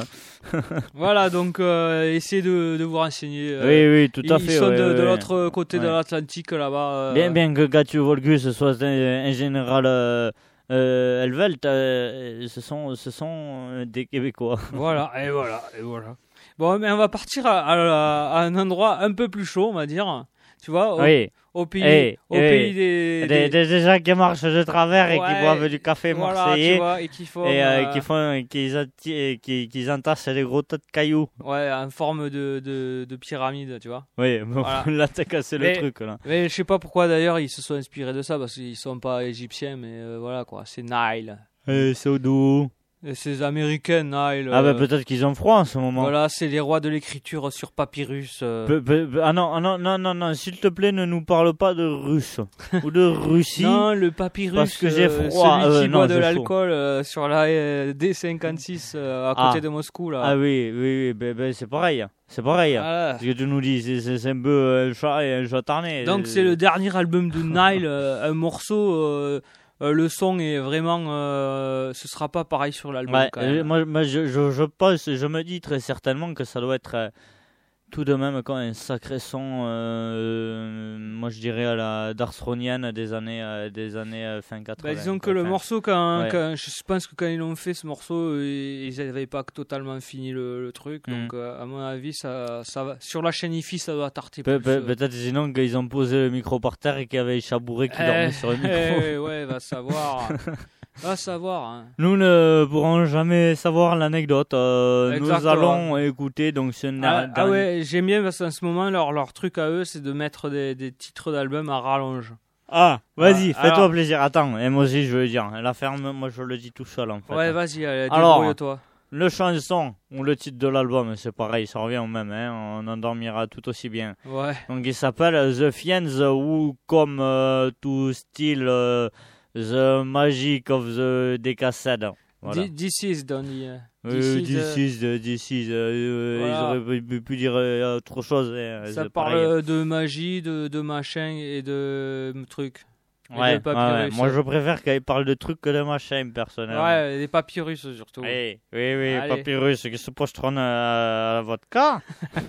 Voilà, donc, euh, essayez de, de vous renseigner. euh, Oui, oui, tout à ils fait. sont ouais, de, ouais, de ouais. l'autre côté de Ouais. l'Atlantique, là-bas. euh. Bien, bien que Gatio Volgus soit un, un général euh, euh, Helvelt, euh, ce sont, ce sont euh, des Québécois. Voilà, et voilà, et voilà. Bon, mais on va partir à, à- à un endroit un peu plus chaud, on va dire. Tu vois, au, Oui, au pays, Eh, au eh, pays des, des, des, des gens qui marchent de travers et Ouais, qui boivent du café voilà, marseillais. tu vois, et qui font, Et euh, euh, qui font, qui, atti- qui, qui entassent des gros tas de cailloux. ouais, en forme de, de, de pyramide, tu vois. Oui, bon, Voilà. là t'as cassé Mais- le truc là. Mais je sais pas pourquoi d'ailleurs ils se sont inspirés de ça, parce qu'ils sont pas égyptiens, mais euh, voilà quoi, c'est Nile. Eh, c'est au doux. Et c'est américain, Nile. Ah bah euh, peut-être qu'ils ont froid en ce moment. Voilà, c'est les rois de l'écriture sur papyrus. euh. Pe- pe- pe- ah non, ah non, non, non, non, s'il te plaît, ne nous parle pas de russe ou de Russie. Non, le papyrus, parce que j'ai euh, froid, celui euh, qui non, boit de j'ai l'alcool euh, sur la euh, D cinquante-six euh, à Ah. côté de Moscou là. Ah oui, oui, oui, ben, ben, c'est pareil, c'est pareil. Voilà. Ce que tu nous dis, c'est, c'est, c'est un peu euh, un chat et un chatarné. Donc c'est le dernier album de Nile, euh, un morceau. euh, euh, le son est vraiment, euh, ce sera pas pareil sur l'album. Ouais, quand même. euh, moi, moi je, je, je pense, je me dis très certainement que ça doit être euh, tout de même quand un sacré son, euh, moi je dirais à la Darsronienne des années, euh, des années euh, fin quatre-vingts. Bah, disons que quoi. le Enfin, morceau, quand, ouais. quand- je pense que quand ils l'ont fait ce morceau, euh, ils n'avaient pas totalement fini le, le truc. Mm. Donc euh, à mon avis, ça, ça va. Sur la chaîne I F I, ça doit tarter Pe- plus. pe- euh. peut-être sinon qu'ils ont posé le micro par terre et qu'il y avait Chabouré qui dormait Eh, sur le micro. eh, ouais, va savoir. va savoir. Hein. Nous ne pourrons jamais savoir l'anecdote. euh, nous Exactement. allons écouter donc ce Ah, dernier- ah ouais, j'aime bien parce qu'en ce moment, leur, leur truc à eux, c'est de mettre des, des titres d'albums à rallonge. Ah, vas-y, Ah, fais-toi alors- plaisir. Attends, et moi aussi je veux le dire. La ferme, moi je le dis tout seul en fait. Ouais, vas-y, allez, Alors, débrouille-toi. Le chanson ou le titre de l'album, c'est pareil, ça revient au même, hein, on endormira tout aussi bien. Ouais. Donc il s'appelle The Fiends ou comme euh, to steal euh, the magic of the Decased. Voilà. Thi- This is Donny. euh, Euh, This is, This euh, is, euh, this is, euh, Voilà. ils auraient pu, pu dire euh, autre chose. hein, Ça c'est parle pareil. de magie, de, de machin et de euh, trucs. Et Ouais, de papyrus. ouais, ouais. Moi je préfère qu'elle parle de trucs que de machin personnellement. Ouais, des papyrus surtout. Oui, oui, oui, Allez. papyrus, qui se postronne à la vodka.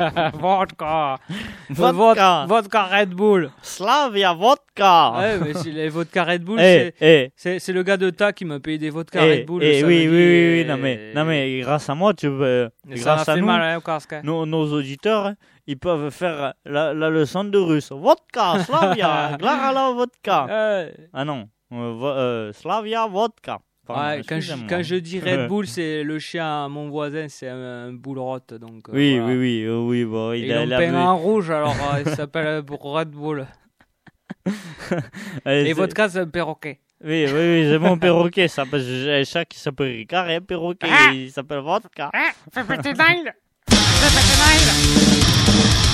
Vodka. Vodka. Vod- Vodka Red Bull. Slavia vodka. Ouais, mais c'est les vodka Red Bull, Eh, c'est, eh, c'est, c'est le gars de Ta qui m'a payé des vodka eh, Red Bull. eh, le oui, oui, samedi, oui, oui, et- non mais, non mais grâce à moi, tu peux, et ça m'a grâce à fait nous, mal hein, au casque. hein. nos, nos auditeurs, ils peuvent faire la, la leçon de russe. Vodka, Slavia, Glarala vodka. Ouais. Ah non, euh, vo- euh, Slavia vodka. Pardon, Ouais, quand, je, excusez-moi. quand je dis Red Bull, c'est le chien à mon voisin, c'est un, un bull rot. Donc, euh, Oui, voilà. oui, oui, euh, oui, bon, il Et a, ils il l'ont a peint bu- en rouge, alors euh, il s'appelle Red Bull. Allez, Et c'est- vodka, c'est un perroquet. Oui, oui, oui, c'est mon perroquet, ça, parce que j'ai un chat qui s'appelle Ricard et un perroquet, Ah il s'appelle Vodka. Fais péter Nile! Fais péter Nile!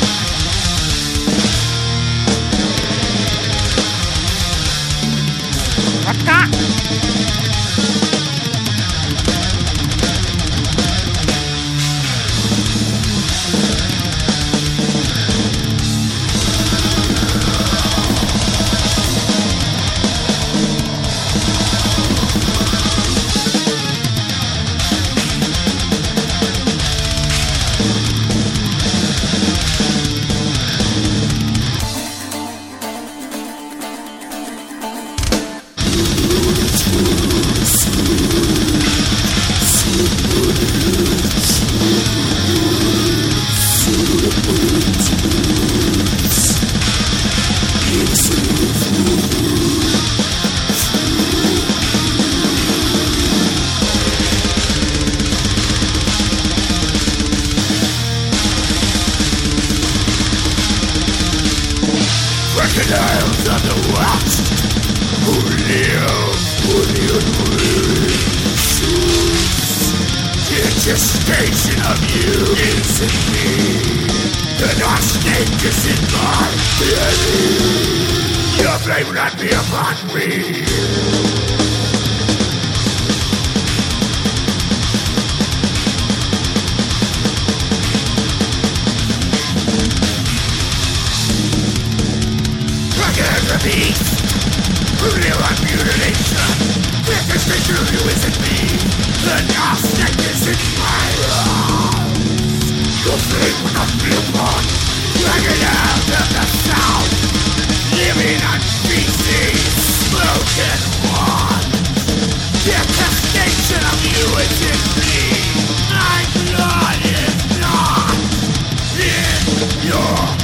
Vodka! See Gestation of you is in me. The dark snake is in my belly. Your blame will not be upon me. Again the beast, who live on mutilation. The gestation of you is in me. The dark snake is in my lungs. Your flame will not be upon. Dragging out of the south, living on feces, smoking one. The gestation of you is in me. My blood is not in your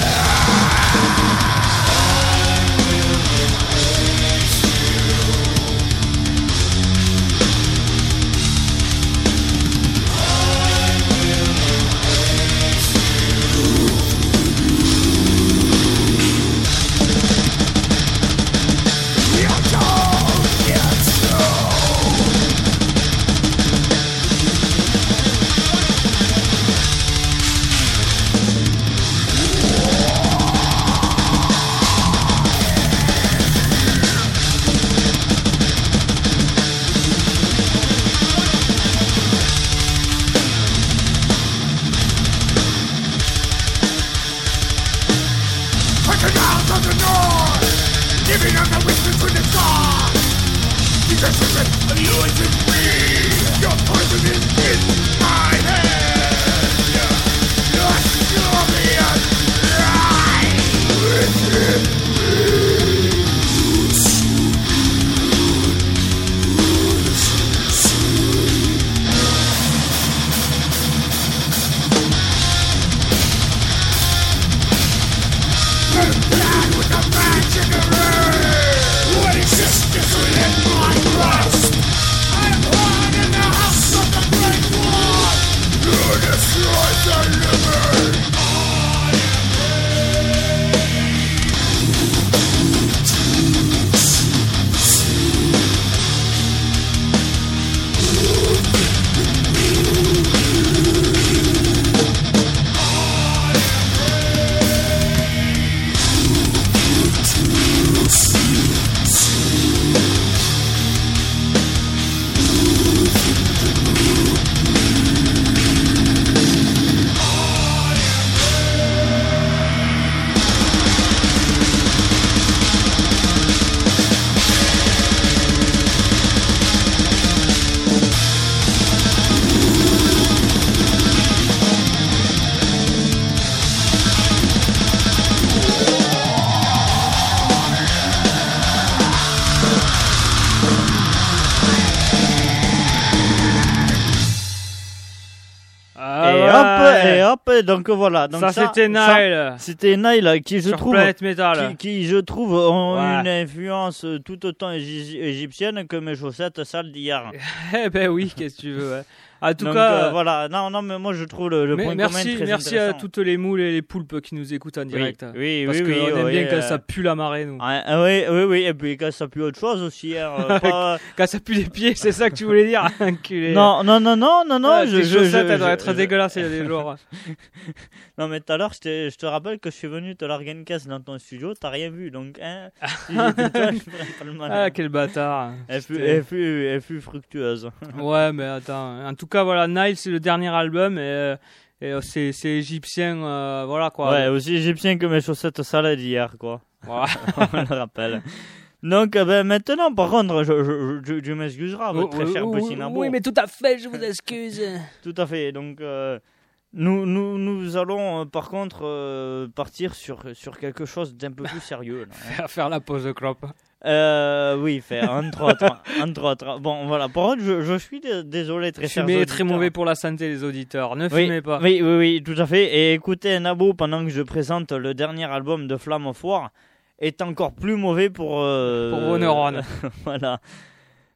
Donc voilà, donc ça, ça c'était Nile. C'était Nile qui je sur trouve Planète Metal. Qui, qui je trouve ont ouais. une influence tout autant égy- égyptienne que mes chaussettes sales d'hier. Eh ben oui, qu'est-ce que tu veux. Ouais. En tout donc, cas, euh, voilà, non, non, mais moi je trouve le, le mais point merci, commun très merci intéressant. à toutes les moules et les poulpes qui nous écoutent en direct. Oui, oui, parce oui, qu'on oui, aime oui, bien euh... quand ça pue la marée, nous. Ah, ah, oui, oui, oui, et puis quand ça pue autre chose aussi. Hein, euh, pas... quand ça pue les pieds, c'est ça que tu voulais dire, enculé. Non, non, non, non, non, non. Ouais, je, tes je, chaussettes, je, elles doivent je, être je... dégueulasses, il y a des jours. Non, mais tout à l'heure, je te, je te rappelle que je suis venu te larguer une caisse dans ton studio, t'as rien vu, donc, hein, si j'étais toi, je ferais pas le malin. Ah, quel bâtard. Elle fut, elle fut, elle fut fructueuse. Ouais, mais attends. En tout cas, voilà, Nile, c'est le dernier album et, euh, et euh, c'est, c'est égyptien, euh, voilà quoi. Ouais, aussi égyptien que mes chaussettes sales d'hier, quoi. Voilà. On le rappelle. Donc, euh, ben, maintenant, par contre, je, je, je, je m'excuserai, votre très cher petit Nabo. Oui, mais tout à fait, je vous excuse. Tout à fait, donc... Euh, Nous, nous, nous allons euh, par contre euh, partir sur, sur quelque chose d'un peu plus sérieux. Là, hein. Faire, faire la pause de clope. Euh, oui, faire, entre autres. entre autres. Bon, voilà, par contre, je, je suis d- désolé, très cher. Fumez est très mauvais pour la santé, les auditeurs. Ne oui, fumez pas. Oui, oui, oui, tout à fait. Et écoutez, Nabo, pendant que je présente le dernier album de Flamme of War, est encore plus mauvais pour... Euh, pour vos neurones. Voilà.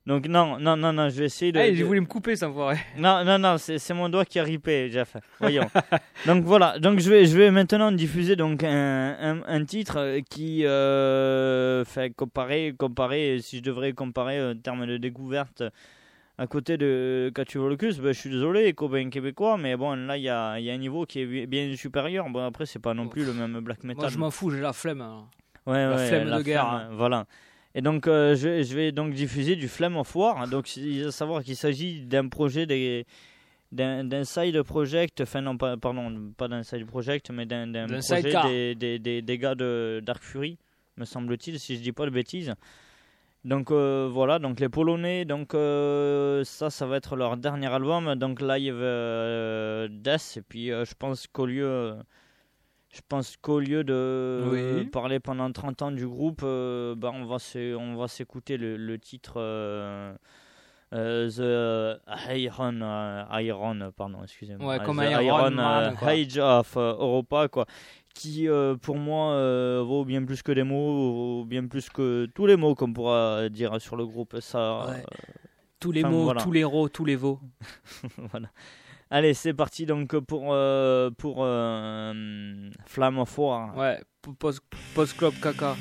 Donc non, non, non, non, je vais essayer de... Hey, de- j'ai voulu me couper, ça enfoiré. Non, non, non, c'est, c'est mon doigt qui a ripé, Jeff. Voyons. Donc voilà, donc je vais, je vais maintenant diffuser donc un, un, un titre qui euh, fait comparer, comparer, si je devrais comparer en termes de découverte à côté de Catuvolocus, ben, je suis désolé, copains québécois, mais bon, là il y a, y a un niveau qui est bien supérieur. Bon, après, c'est pas non plus le même black metal. Moi, je m'en fous, j'ai la flemme. hein. Ouais, La ouais, flemme la de guerre, flemme, hein. Voilà. Et donc, euh, je, je vais donc diffuser du Flame of War. Donc, il faut savoir qu'il s'agit d'un projet, des, d'un, d'un side project, enfin, non, pas, pardon, pas d'un side project, mais d'un, d'un, D'un projet sidecar. des, des, des, des gars de Dark Fury, me semble-t-il, si je dis pas de bêtises. Donc, euh, voilà, donc les Polonais, donc, euh, ça, ça va être leur dernier album, donc Live euh, Death. Et puis, euh, je pense qu'au lieu. euh, Je pense qu'au lieu de Oui. parler pendant trente ans du groupe, euh, bah on, va se, on va s'écouter le, le titre euh, euh, The Iron, euh, Iron, pardon, excusez-moi. Ouais, Euh, comme The Iron Man, euh, quoi. Age of euh, Europa, quoi. Qui, euh, pour moi, euh, vaut bien plus que des mots, vaut bien plus que tous les mots qu'on pourra dire sur le groupe. Ça, Ouais. Tous les enfin, mots, voilà. tous les ros, tous les veaux. voilà. Allez, c'est parti donc pour, euh, pour euh, Flame of War. Ouais, post, post club caca.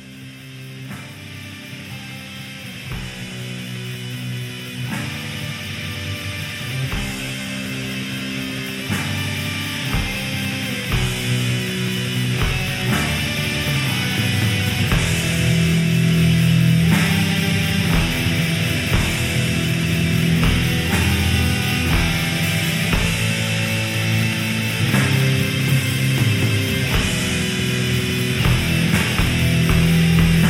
Thank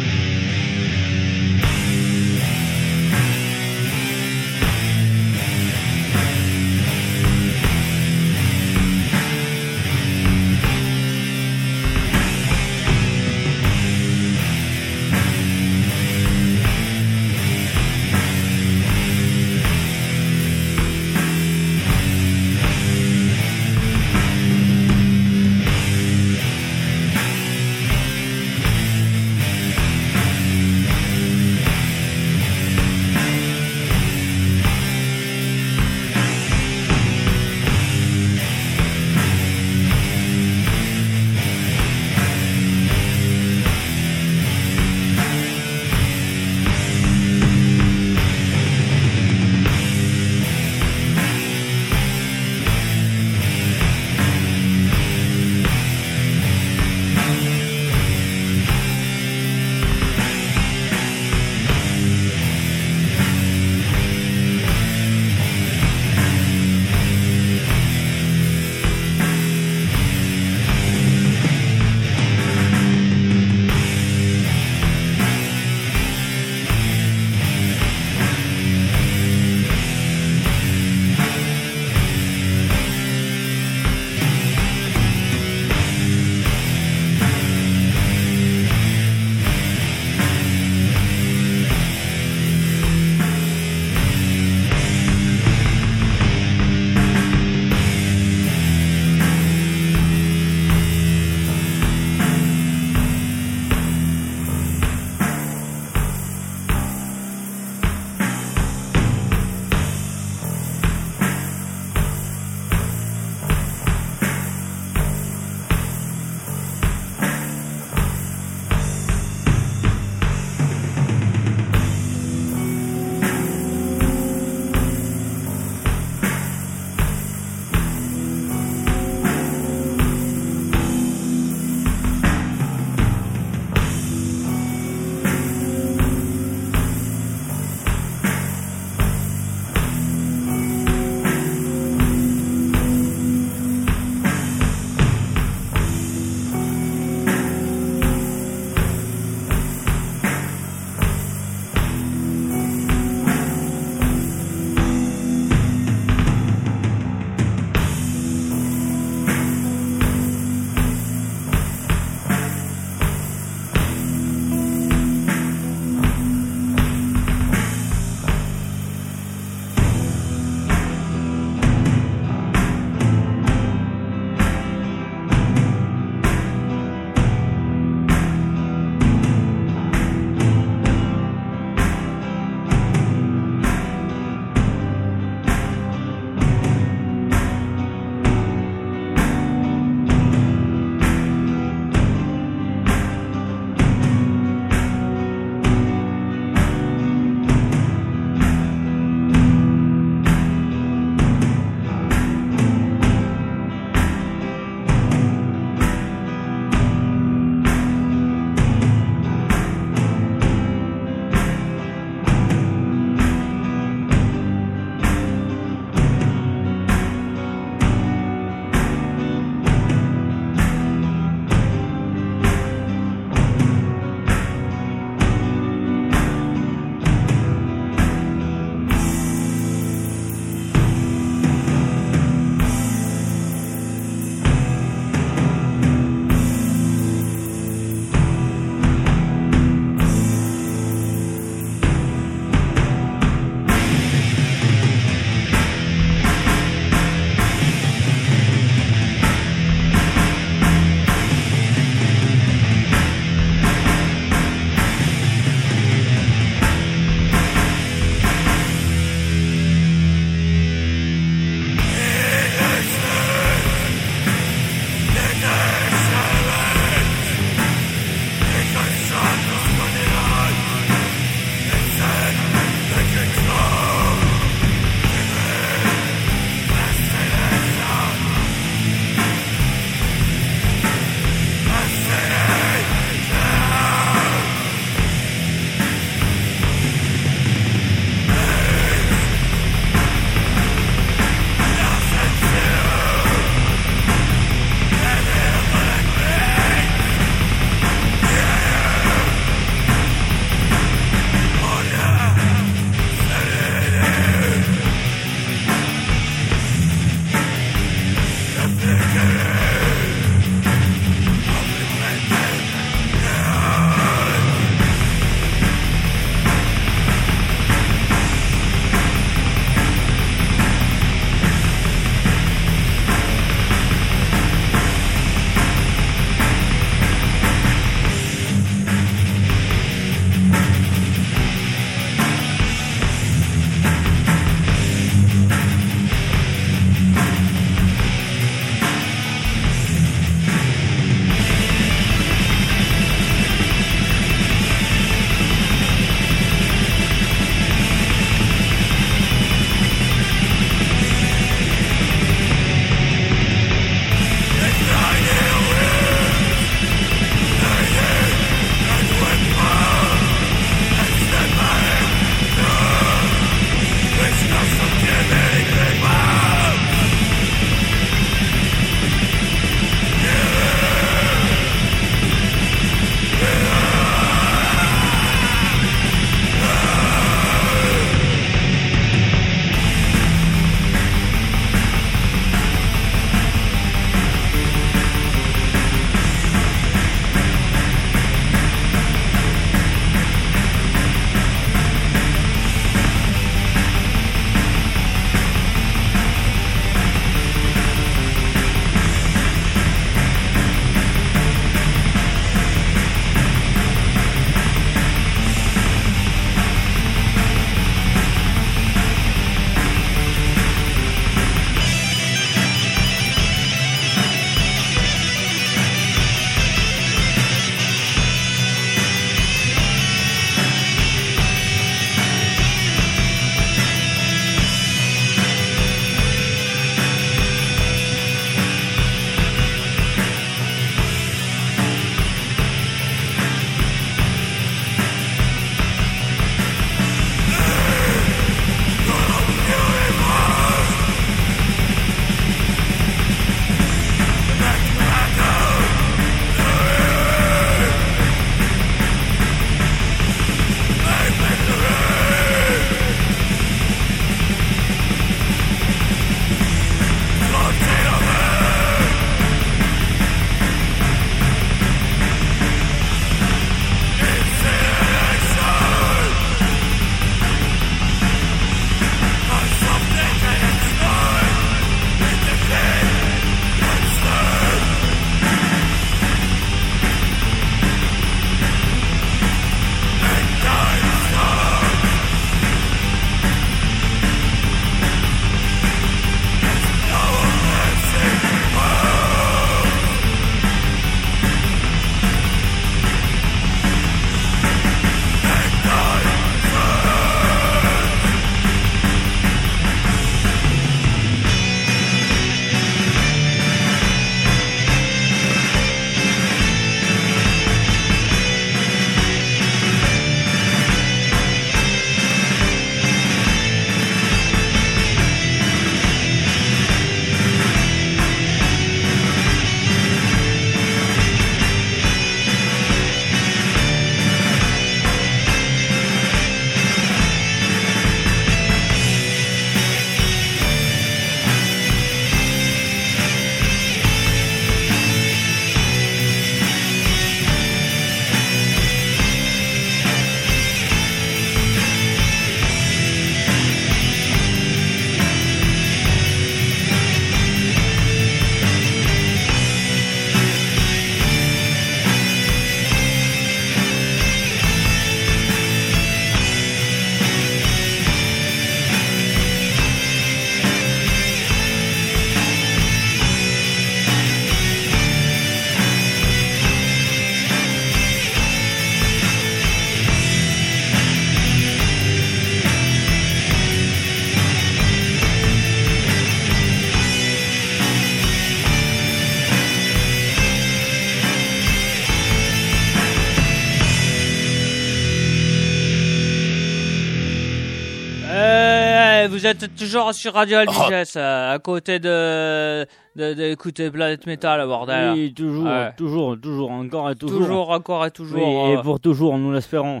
vous êtes toujours sur Radio Albiges, euh, à côté de d'écouter Planet Metal, bordel. Oui, toujours, Ouais. toujours, toujours, encore et toujours. Toujours, encore et toujours. Oui, euh, et pour toujours, nous l'espérons.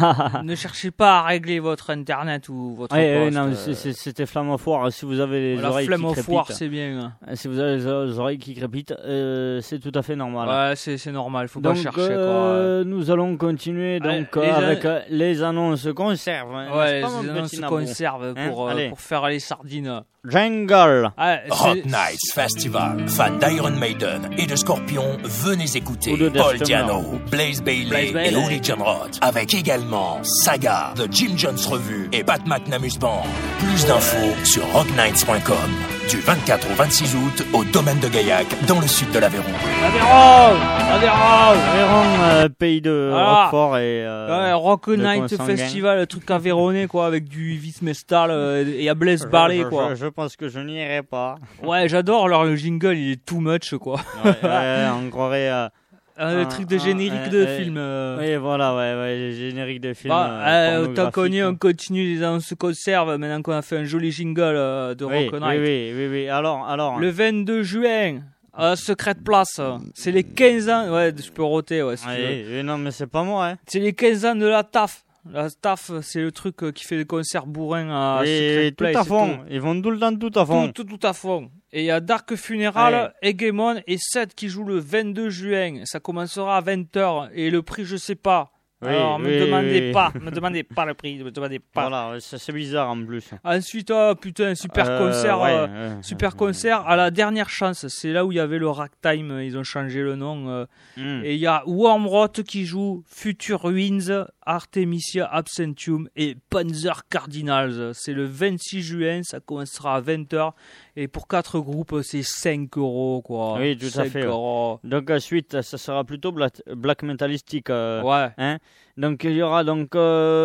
Ne cherchez pas à régler votre internet ou votre Oui, oui, poste. non, euh, c'est- c'est- c'était flammofoire. Si vous avez les la oreilles flemme qui au foire, crépitent, c'est bien. si vous avez les oreilles qui crépitent, euh, c'est tout à fait normal. Ouais, c'est c'est normal, faut Donc, pas chercher euh, nous allons continuer donc Ouais, les euh, an- avec euh, les annonces conserves. hein, quoi. Ouais, n'est-ce pas, mon les petit annonces se Nabou conservent Hein, pour, euh, allez. pour faire les sardines. Jingle. Ah, Rock c'est- Nights Festival, fans d'Iron Maiden et de Scorpion, venez écouter Ou de Paul Death Diano, Summoner. Blaze Bayley Blaze et Bayley. Holy John Roth, avec également Saga, The Jim Jones Revue et Pat McNamus Band. Plus d'infos sur rock nights point com, du vingt-quatre au vingt-six août au domaine de Gaillac, dans le sud de l'Aveyron. Aveyron Aveyron Aveyron, euh, pays de Ah. Roquefort et euh, Ouais, Rock de Night consanguin. Festival, le truc aveyronais, quoi, avec du Yves Mestal euh, et à Blaise Je- Ballet, je, quoi. Je, je pense que je n'irai pas. Ouais, j'adore leur le jingle, il est too much, quoi. Ouais, ouais, on croirait. euh, Un Ah, truc de ah, générique euh, de euh, film. euh. Oui, voilà, ouais, ouais, générique de film. Bah, euh, euh, tant qu'on y est, on pornographique. continue, les annonces se conservent, maintenant qu'on a fait un joli jingle euh, de Oui, Rock oui, Night. oui, oui, oui. Alors, alors. Le vingt-deux juin, à Secrète Place, c'est les quinze ans, ouais, je peux roter, ouais, si tu veux. Ouais, oui, non, mais c'est pas moi, hein. C'est les quinze ans de la T A F. La T A F, c'est le truc euh, qui fait des concerts bourrins à Oui, Secret tout Place à et fond. Ils vont tout le temps tout à fond. Tout, tout, tout à fond. Et il y a Dark Funeral, Hegemon et Seth qui jouent le vingt-deux juin. Ça commencera à vingt heures. Et le prix, je sais pas. Oui, Alors, me oui, demandez oui. pas. Me demandez pas le prix. Me demandez pas. Voilà, ouais, ça, c'est bizarre en plus. Ensuite, oh, putain, super Euh, concert. ouais, euh, ouais. Super concert à la dernière chance. C'est là où il y avait le Ragtime. Ils ont changé le nom. euh, Mm. Et il y a Wormrot qui joue Future Ruins, Artemisia Absentium et Panzer Cardinals. C'est le vingt-six juin, ça commencera à vingt heures. Et pour quatre groupes, c'est cinq euros, quoi. Oui, tout à cinq fait, ouais. euros. Donc ensuite, ça sera plutôt black, black metalistique. euh, Ouais. Hein. Donc il y aura donc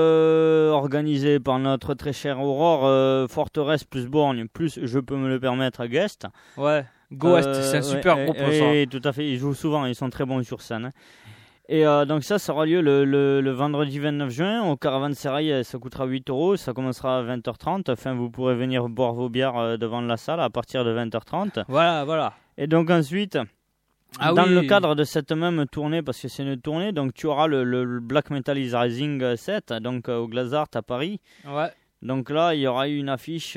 euh, organisé par notre très chère Aurore, euh, Forteresse plus Borgne plus je peux me le permettre guest. Ouais. Ghost, Euh, c'est un ouais, super ouais, groupe, ouais, ça. Oui, tout à fait. Ils jouent souvent, ils sont très bons sur scène. hein. Et euh, donc ça, ça aura lieu le, le, le vendredi vingt-neuf juin au Caravansérail. Ça coûtera huit euros. Ça commencera à vingt heures trente. Enfin, vous pourrez venir boire vos bières euh, devant la salle à partir de vingt heures trente. Voilà, voilà. Et donc ensuite, Ah dans oui. le cadre de cette même tournée, parce que c'est une tournée, donc tu auras le, le, le Black Metal is Rising set, donc euh, au Glazart à Paris. Ouais. Donc là, il y aura eu une affiche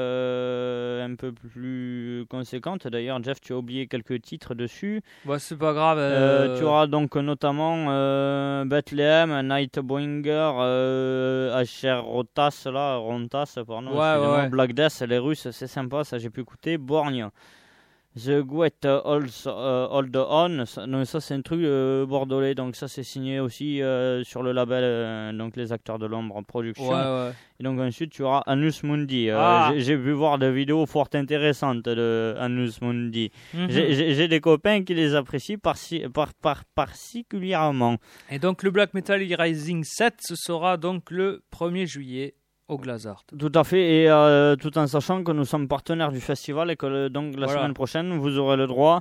euh, un peu plus conséquente. D'ailleurs, Jeff, tu as oublié quelques titres dessus. Bah, c'est pas grave. Euh, euh, tu auras donc notamment euh, Bethlehem, Nightbringer, euh, Asher Rotas, là, Rontas, pardon, Ouais, excusez-moi, ouais, ouais. Black Death, les Russes, c'est sympa, ça j'ai pu écouter. Borgne, The Great Hold euh, Hold On, ça, donc ça c'est un truc euh, bordelais, donc ça c'est signé aussi euh, sur le label, euh, donc les Acteurs de l'Ombre Production. Ouais, ouais. Et donc ensuite tu auras Annus Mundi. Euh, Ah. j'ai, j'ai pu voir des vidéos fort intéressantes de Annus Mundi. Mhm. J'ai, j'ai- j'ai des copains qui les apprécient parci- par, par, particulièrement. Et donc, le Black Metal Rising sept, ce sera donc le premier juillet au Glazart. Tout à fait, et euh, tout en sachant que nous sommes partenaires du festival et que le- donc la Voilà. semaine prochaine vous aurez le droit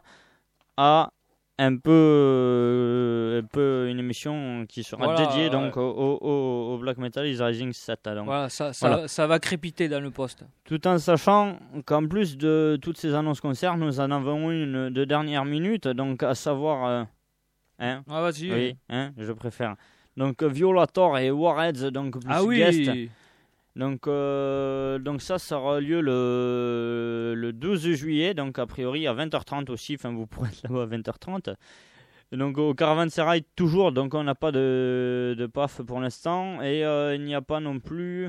à un peu, euh, un peu une émission qui sera Voilà, dédiée ouais. donc au, au- au- au Black Metal is Rising sept. Donc. Voilà, ça, ça, Voilà. ça va crépiter dans le poste. Tout en sachant qu'en plus de toutes ces annonces concerts, nous en avons une de dernière minute, donc à savoir, euh, hein, Ah, vas-y. oui, hein, je préfère. Donc Violator et Warheads, donc plus Ah oui. guest. Donc, euh, donc ça, ça aura lieu le, le douze juillet, donc a priori à vingt heures trente aussi, enfin vous pourrez être là-bas à vingt heures trente. Et donc au Caravansérail toujours, donc on n'a pas de, de P A F pour l'instant, et euh, il n'y a pas non plus,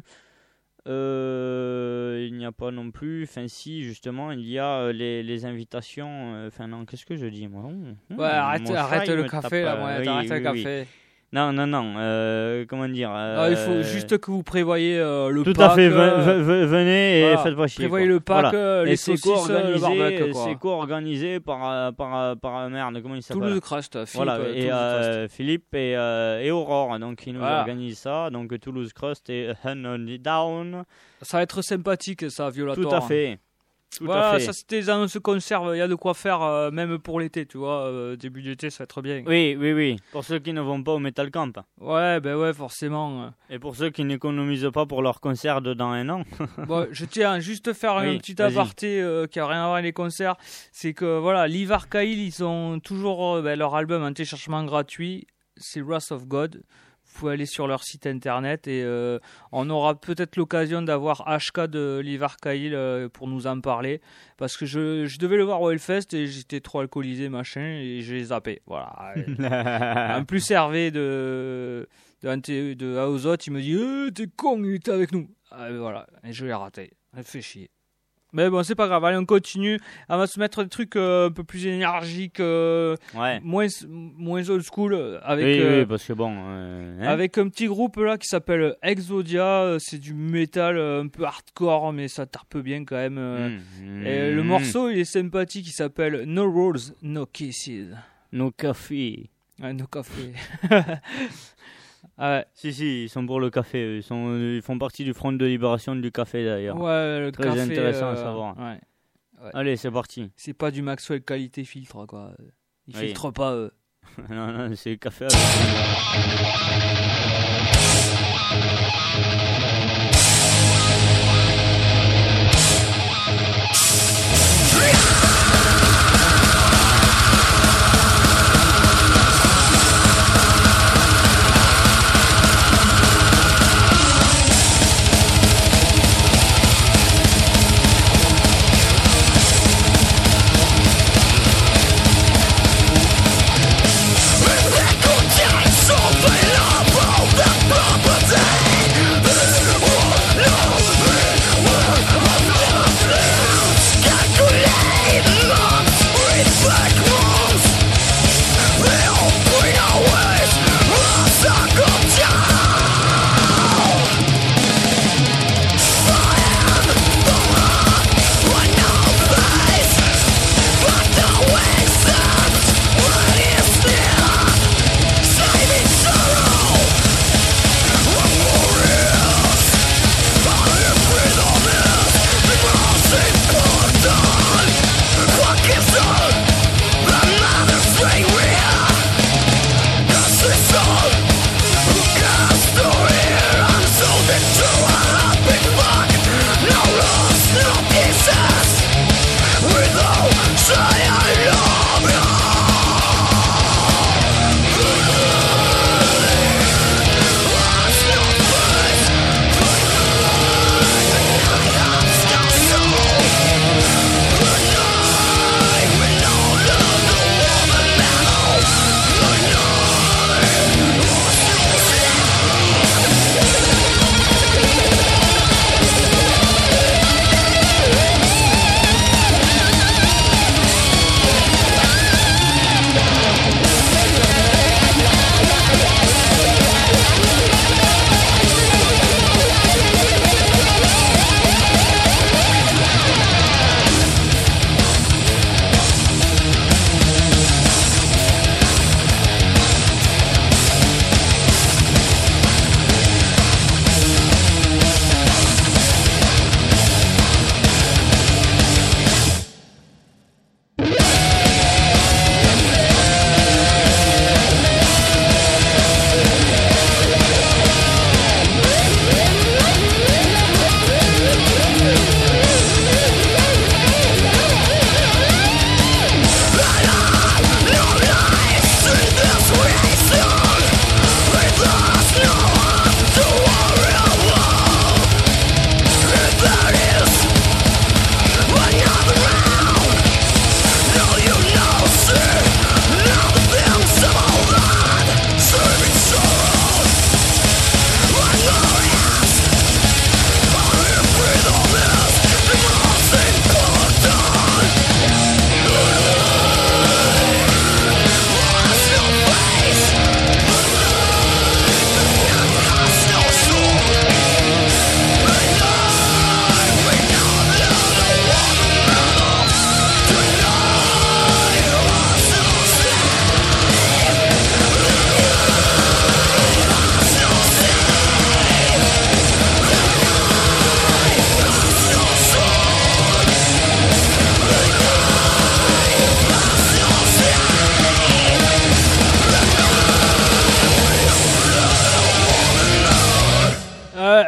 euh, il n'y a pas non plus, enfin si justement il y a euh, les, les invitations, enfin euh, non, qu'est-ce que je dis moi Mmh, Ouais, arrête, mon chat, arrête il le me café, tape, là, euh, ouais, oui, arrête oui, le oui. café. Non, non, non, euh, comment dire Ah, il faut euh, juste que vous prévoyez euh, le Tout pack. à fait, euh, ve- ve- venez et voilà. faites pas chier. Prévoyez quoi. le pack, Voilà. euh, Et les c'est saucisses, euh, le co-organisé, barbecue, quoi. c'est co-organisé par, euh, par, euh, par, euh, merde, comment il s'appelle Toulouse Crust, Philippe. Voilà, euh, et Toulouse euh, Philippe et, euh, et Aurore, donc ils nous Voilà. organisent ça, donc Toulouse Crust et Hun on the Down. Crust. Ça va être sympathique, ça, Violator. Tout à fait. Tout voilà, à fait. ça c'était dans ce conserve, il y a de quoi faire euh, même pour l'été, tu vois, euh, début d'été ça va être bien. Oui, oui, oui. Pour ceux qui ne vont pas au Metal Camp. Ouais, ben ouais, forcément. Et pour ceux qui n'économisent pas pour leur concert de dans un an. Bon, je tiens à juste faire Oui, un petit vas-y. aparté euh, qui a rien à voir avec les concerts, c'est que voilà, Live Archive, ils ont toujours euh, ben, leur album en téléchargement gratuit, c'est Wrath of God. Vous pouvez aller sur leur site internet et euh, on aura peut-être l'occasion d'avoir H K de Live Archive euh, pour nous en parler, parce que je, je devais le voir au Hellfest et j'étais trop alcoolisé machin et je l'ai zappé. Voilà. En plus Hervé de de, de, de Aozot, il me dit eh, t'es con, il était avec nous. Ah, et voilà, et je l'ai raté. Elle fait chier. Mais bon, c'est pas grave, allez, on continue. On va se mettre des trucs euh, un peu plus énergiques, euh, Ouais. moins, moins old school, euh, avec, oui, euh, oui, parce que bon. euh, hein. avec un petit groupe là qui s'appelle Exodia. euh, C'est du métal euh, un peu hardcore, mais ça tarpe bien quand même. euh. Mmh, Et le mmh. morceau, il est sympathique, il s'appelle No Rules, No Kisses. Nos cafés. Ouais, no café. Ouais. Si, si, ils sont pour le café. eux. Ils, sont, ils font partie du front de libération du café d'ailleurs. Ouais, le Très café, intéressant à euh, savoir. ouais. Allez, c'est parti. C'est pas du Maxwell qualité filtre, quoi. Ils Oui. filtrent pas, eux. non, non, c'est le café. Avec... Contiens son vélo pour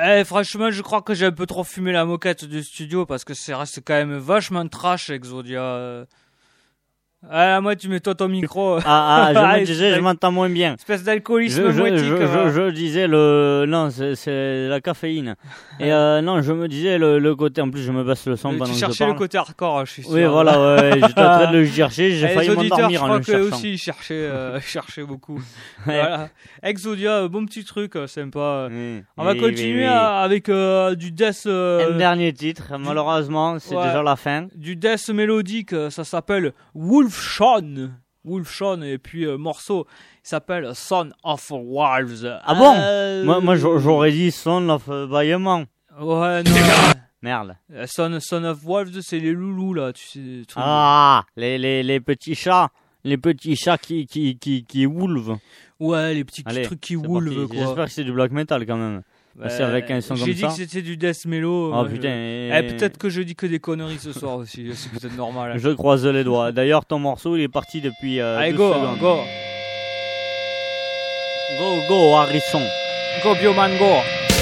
Eh, franchement, je crois que j'ai un peu trop fumé la moquette du studio parce que ça reste quand même vachement trash, Exodia. Euh... Ah, moi, tu mets toi ton micro. Ah, ah, je Ah, me disais, je m'entends moins bien. Espèce d'alcoolisme Je, je, moitique. je, va. je, je disais le... Non, c'est, c'est la caféine. Et euh, non, je me disais le, le côté... En plus, je me baisse le son Euh, pendant tu que je cherchais parle. le côté hardcore, je suis sûr. Oui, voilà, ouais, j'étais en train de le chercher, j'ai Eh, failli les auditeurs, m'endormir je en crois le que cherchant. aussi ils cherchaient, euh, cherchaient beaucoup. Ouais. Voilà. Exodia, euh, bon petit truc, euh, sympa. Oui, On va oui, continuer oui, oui. à- avec euh, du death, euh, Un dernier titre, malheureusement, c'est Ouais. déjà la fin. du death mélodique. euh, Ça s'appelle Wolfshawn. Wolfshawn et puis euh, morceau, il s'appelle Son of Wolves. Ah bon Euh, Moi, moi j'a- j'aurais dit Son of Bâillement. Ouais, non. Merde. euh, Son, Son of Wolves, c'est les loulous là, tu sais. les trucs de- Ah, les, les, les petits chats. Les petits chats qui, qui, qui, qui woulvent. Ouais, les petits Allez, trucs qui c'est woulvent parti. quoi. J'espère que c'est du black metal quand même. Ouais, c'est avec un son J'ai comme dit ça. que c'était du death mellow. Oh moi, putain. je- et- Eh, peut-être que je dis que des conneries ce soir aussi, c'est peut-être normal. Je croise les doigts. D'ailleurs, ton morceau, il est parti depuis euh, Allez, douze go, secondes. go, Go, go, Harrison. go, Bioman, go.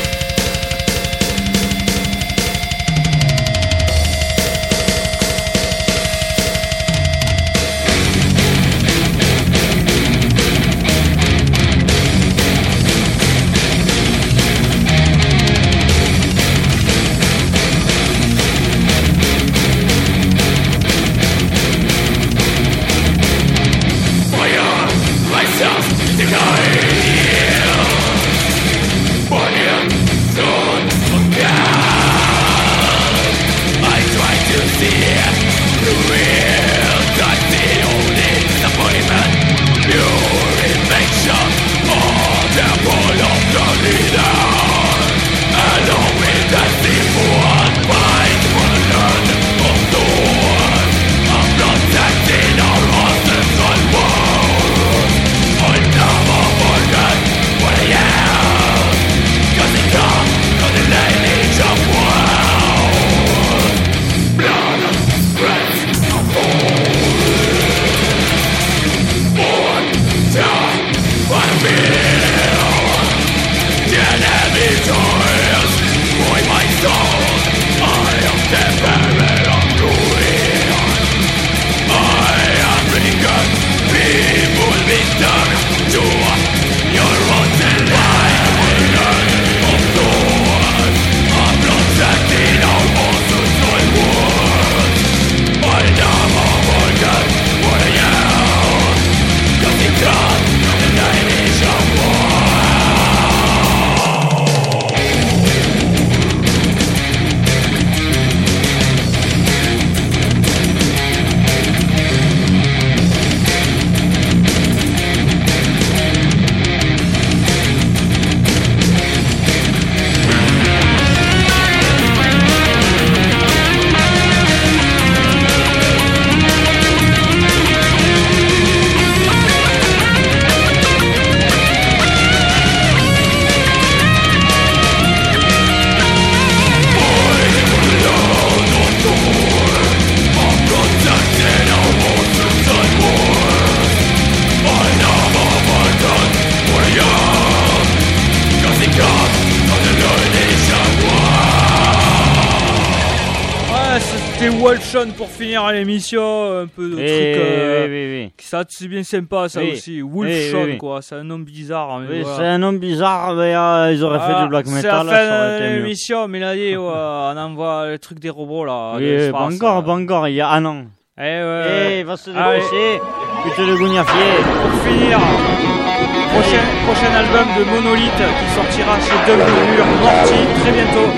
C'était Wolfshawn pour finir l'émission, un peu de Oui, trucs. euh, oui, oui, oui. Ça, c'est bien sympa, ça Oui. aussi. Oui, Wolfshawn, oui, oui. quoi. C'est un nom bizarre. Mais Oui, voilà. c'est un nom bizarre, mais euh, ils auraient fait Voilà, du black c'est metal, la là, fin ça aurait de été mieux. l'émission, mais là, ouais, on envoie le truc des robots, là. de Oui, l'espace, pas encore, euh. pas encore, il y a un an. Eh, ouais. Eh, va se Allez. dépêcher, putain de gougnafier. Pour finir, prochain, prochain album de Monolith qui sortira chez W Morty très bientôt.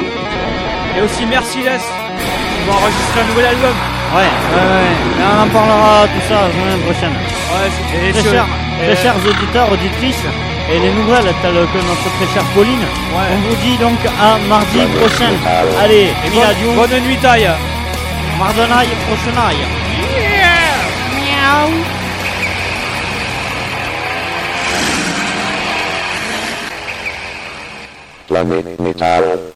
Et aussi Merciless qui va enregistrer un nouvel album. Ouais, ouais, ouais. Mais on en parlera tout ça la semaine prochaine. Ouais, c'est- et Très sur- chers, et- très chers auditeurs, auditrices, et les nouvelles telles que notre très chère Pauline, Ouais. on vous dit donc à mardi prochain. Allez, Et Miladium, bonne, bonne nuit taille. mardonaille, prochainaille. Planet Metal.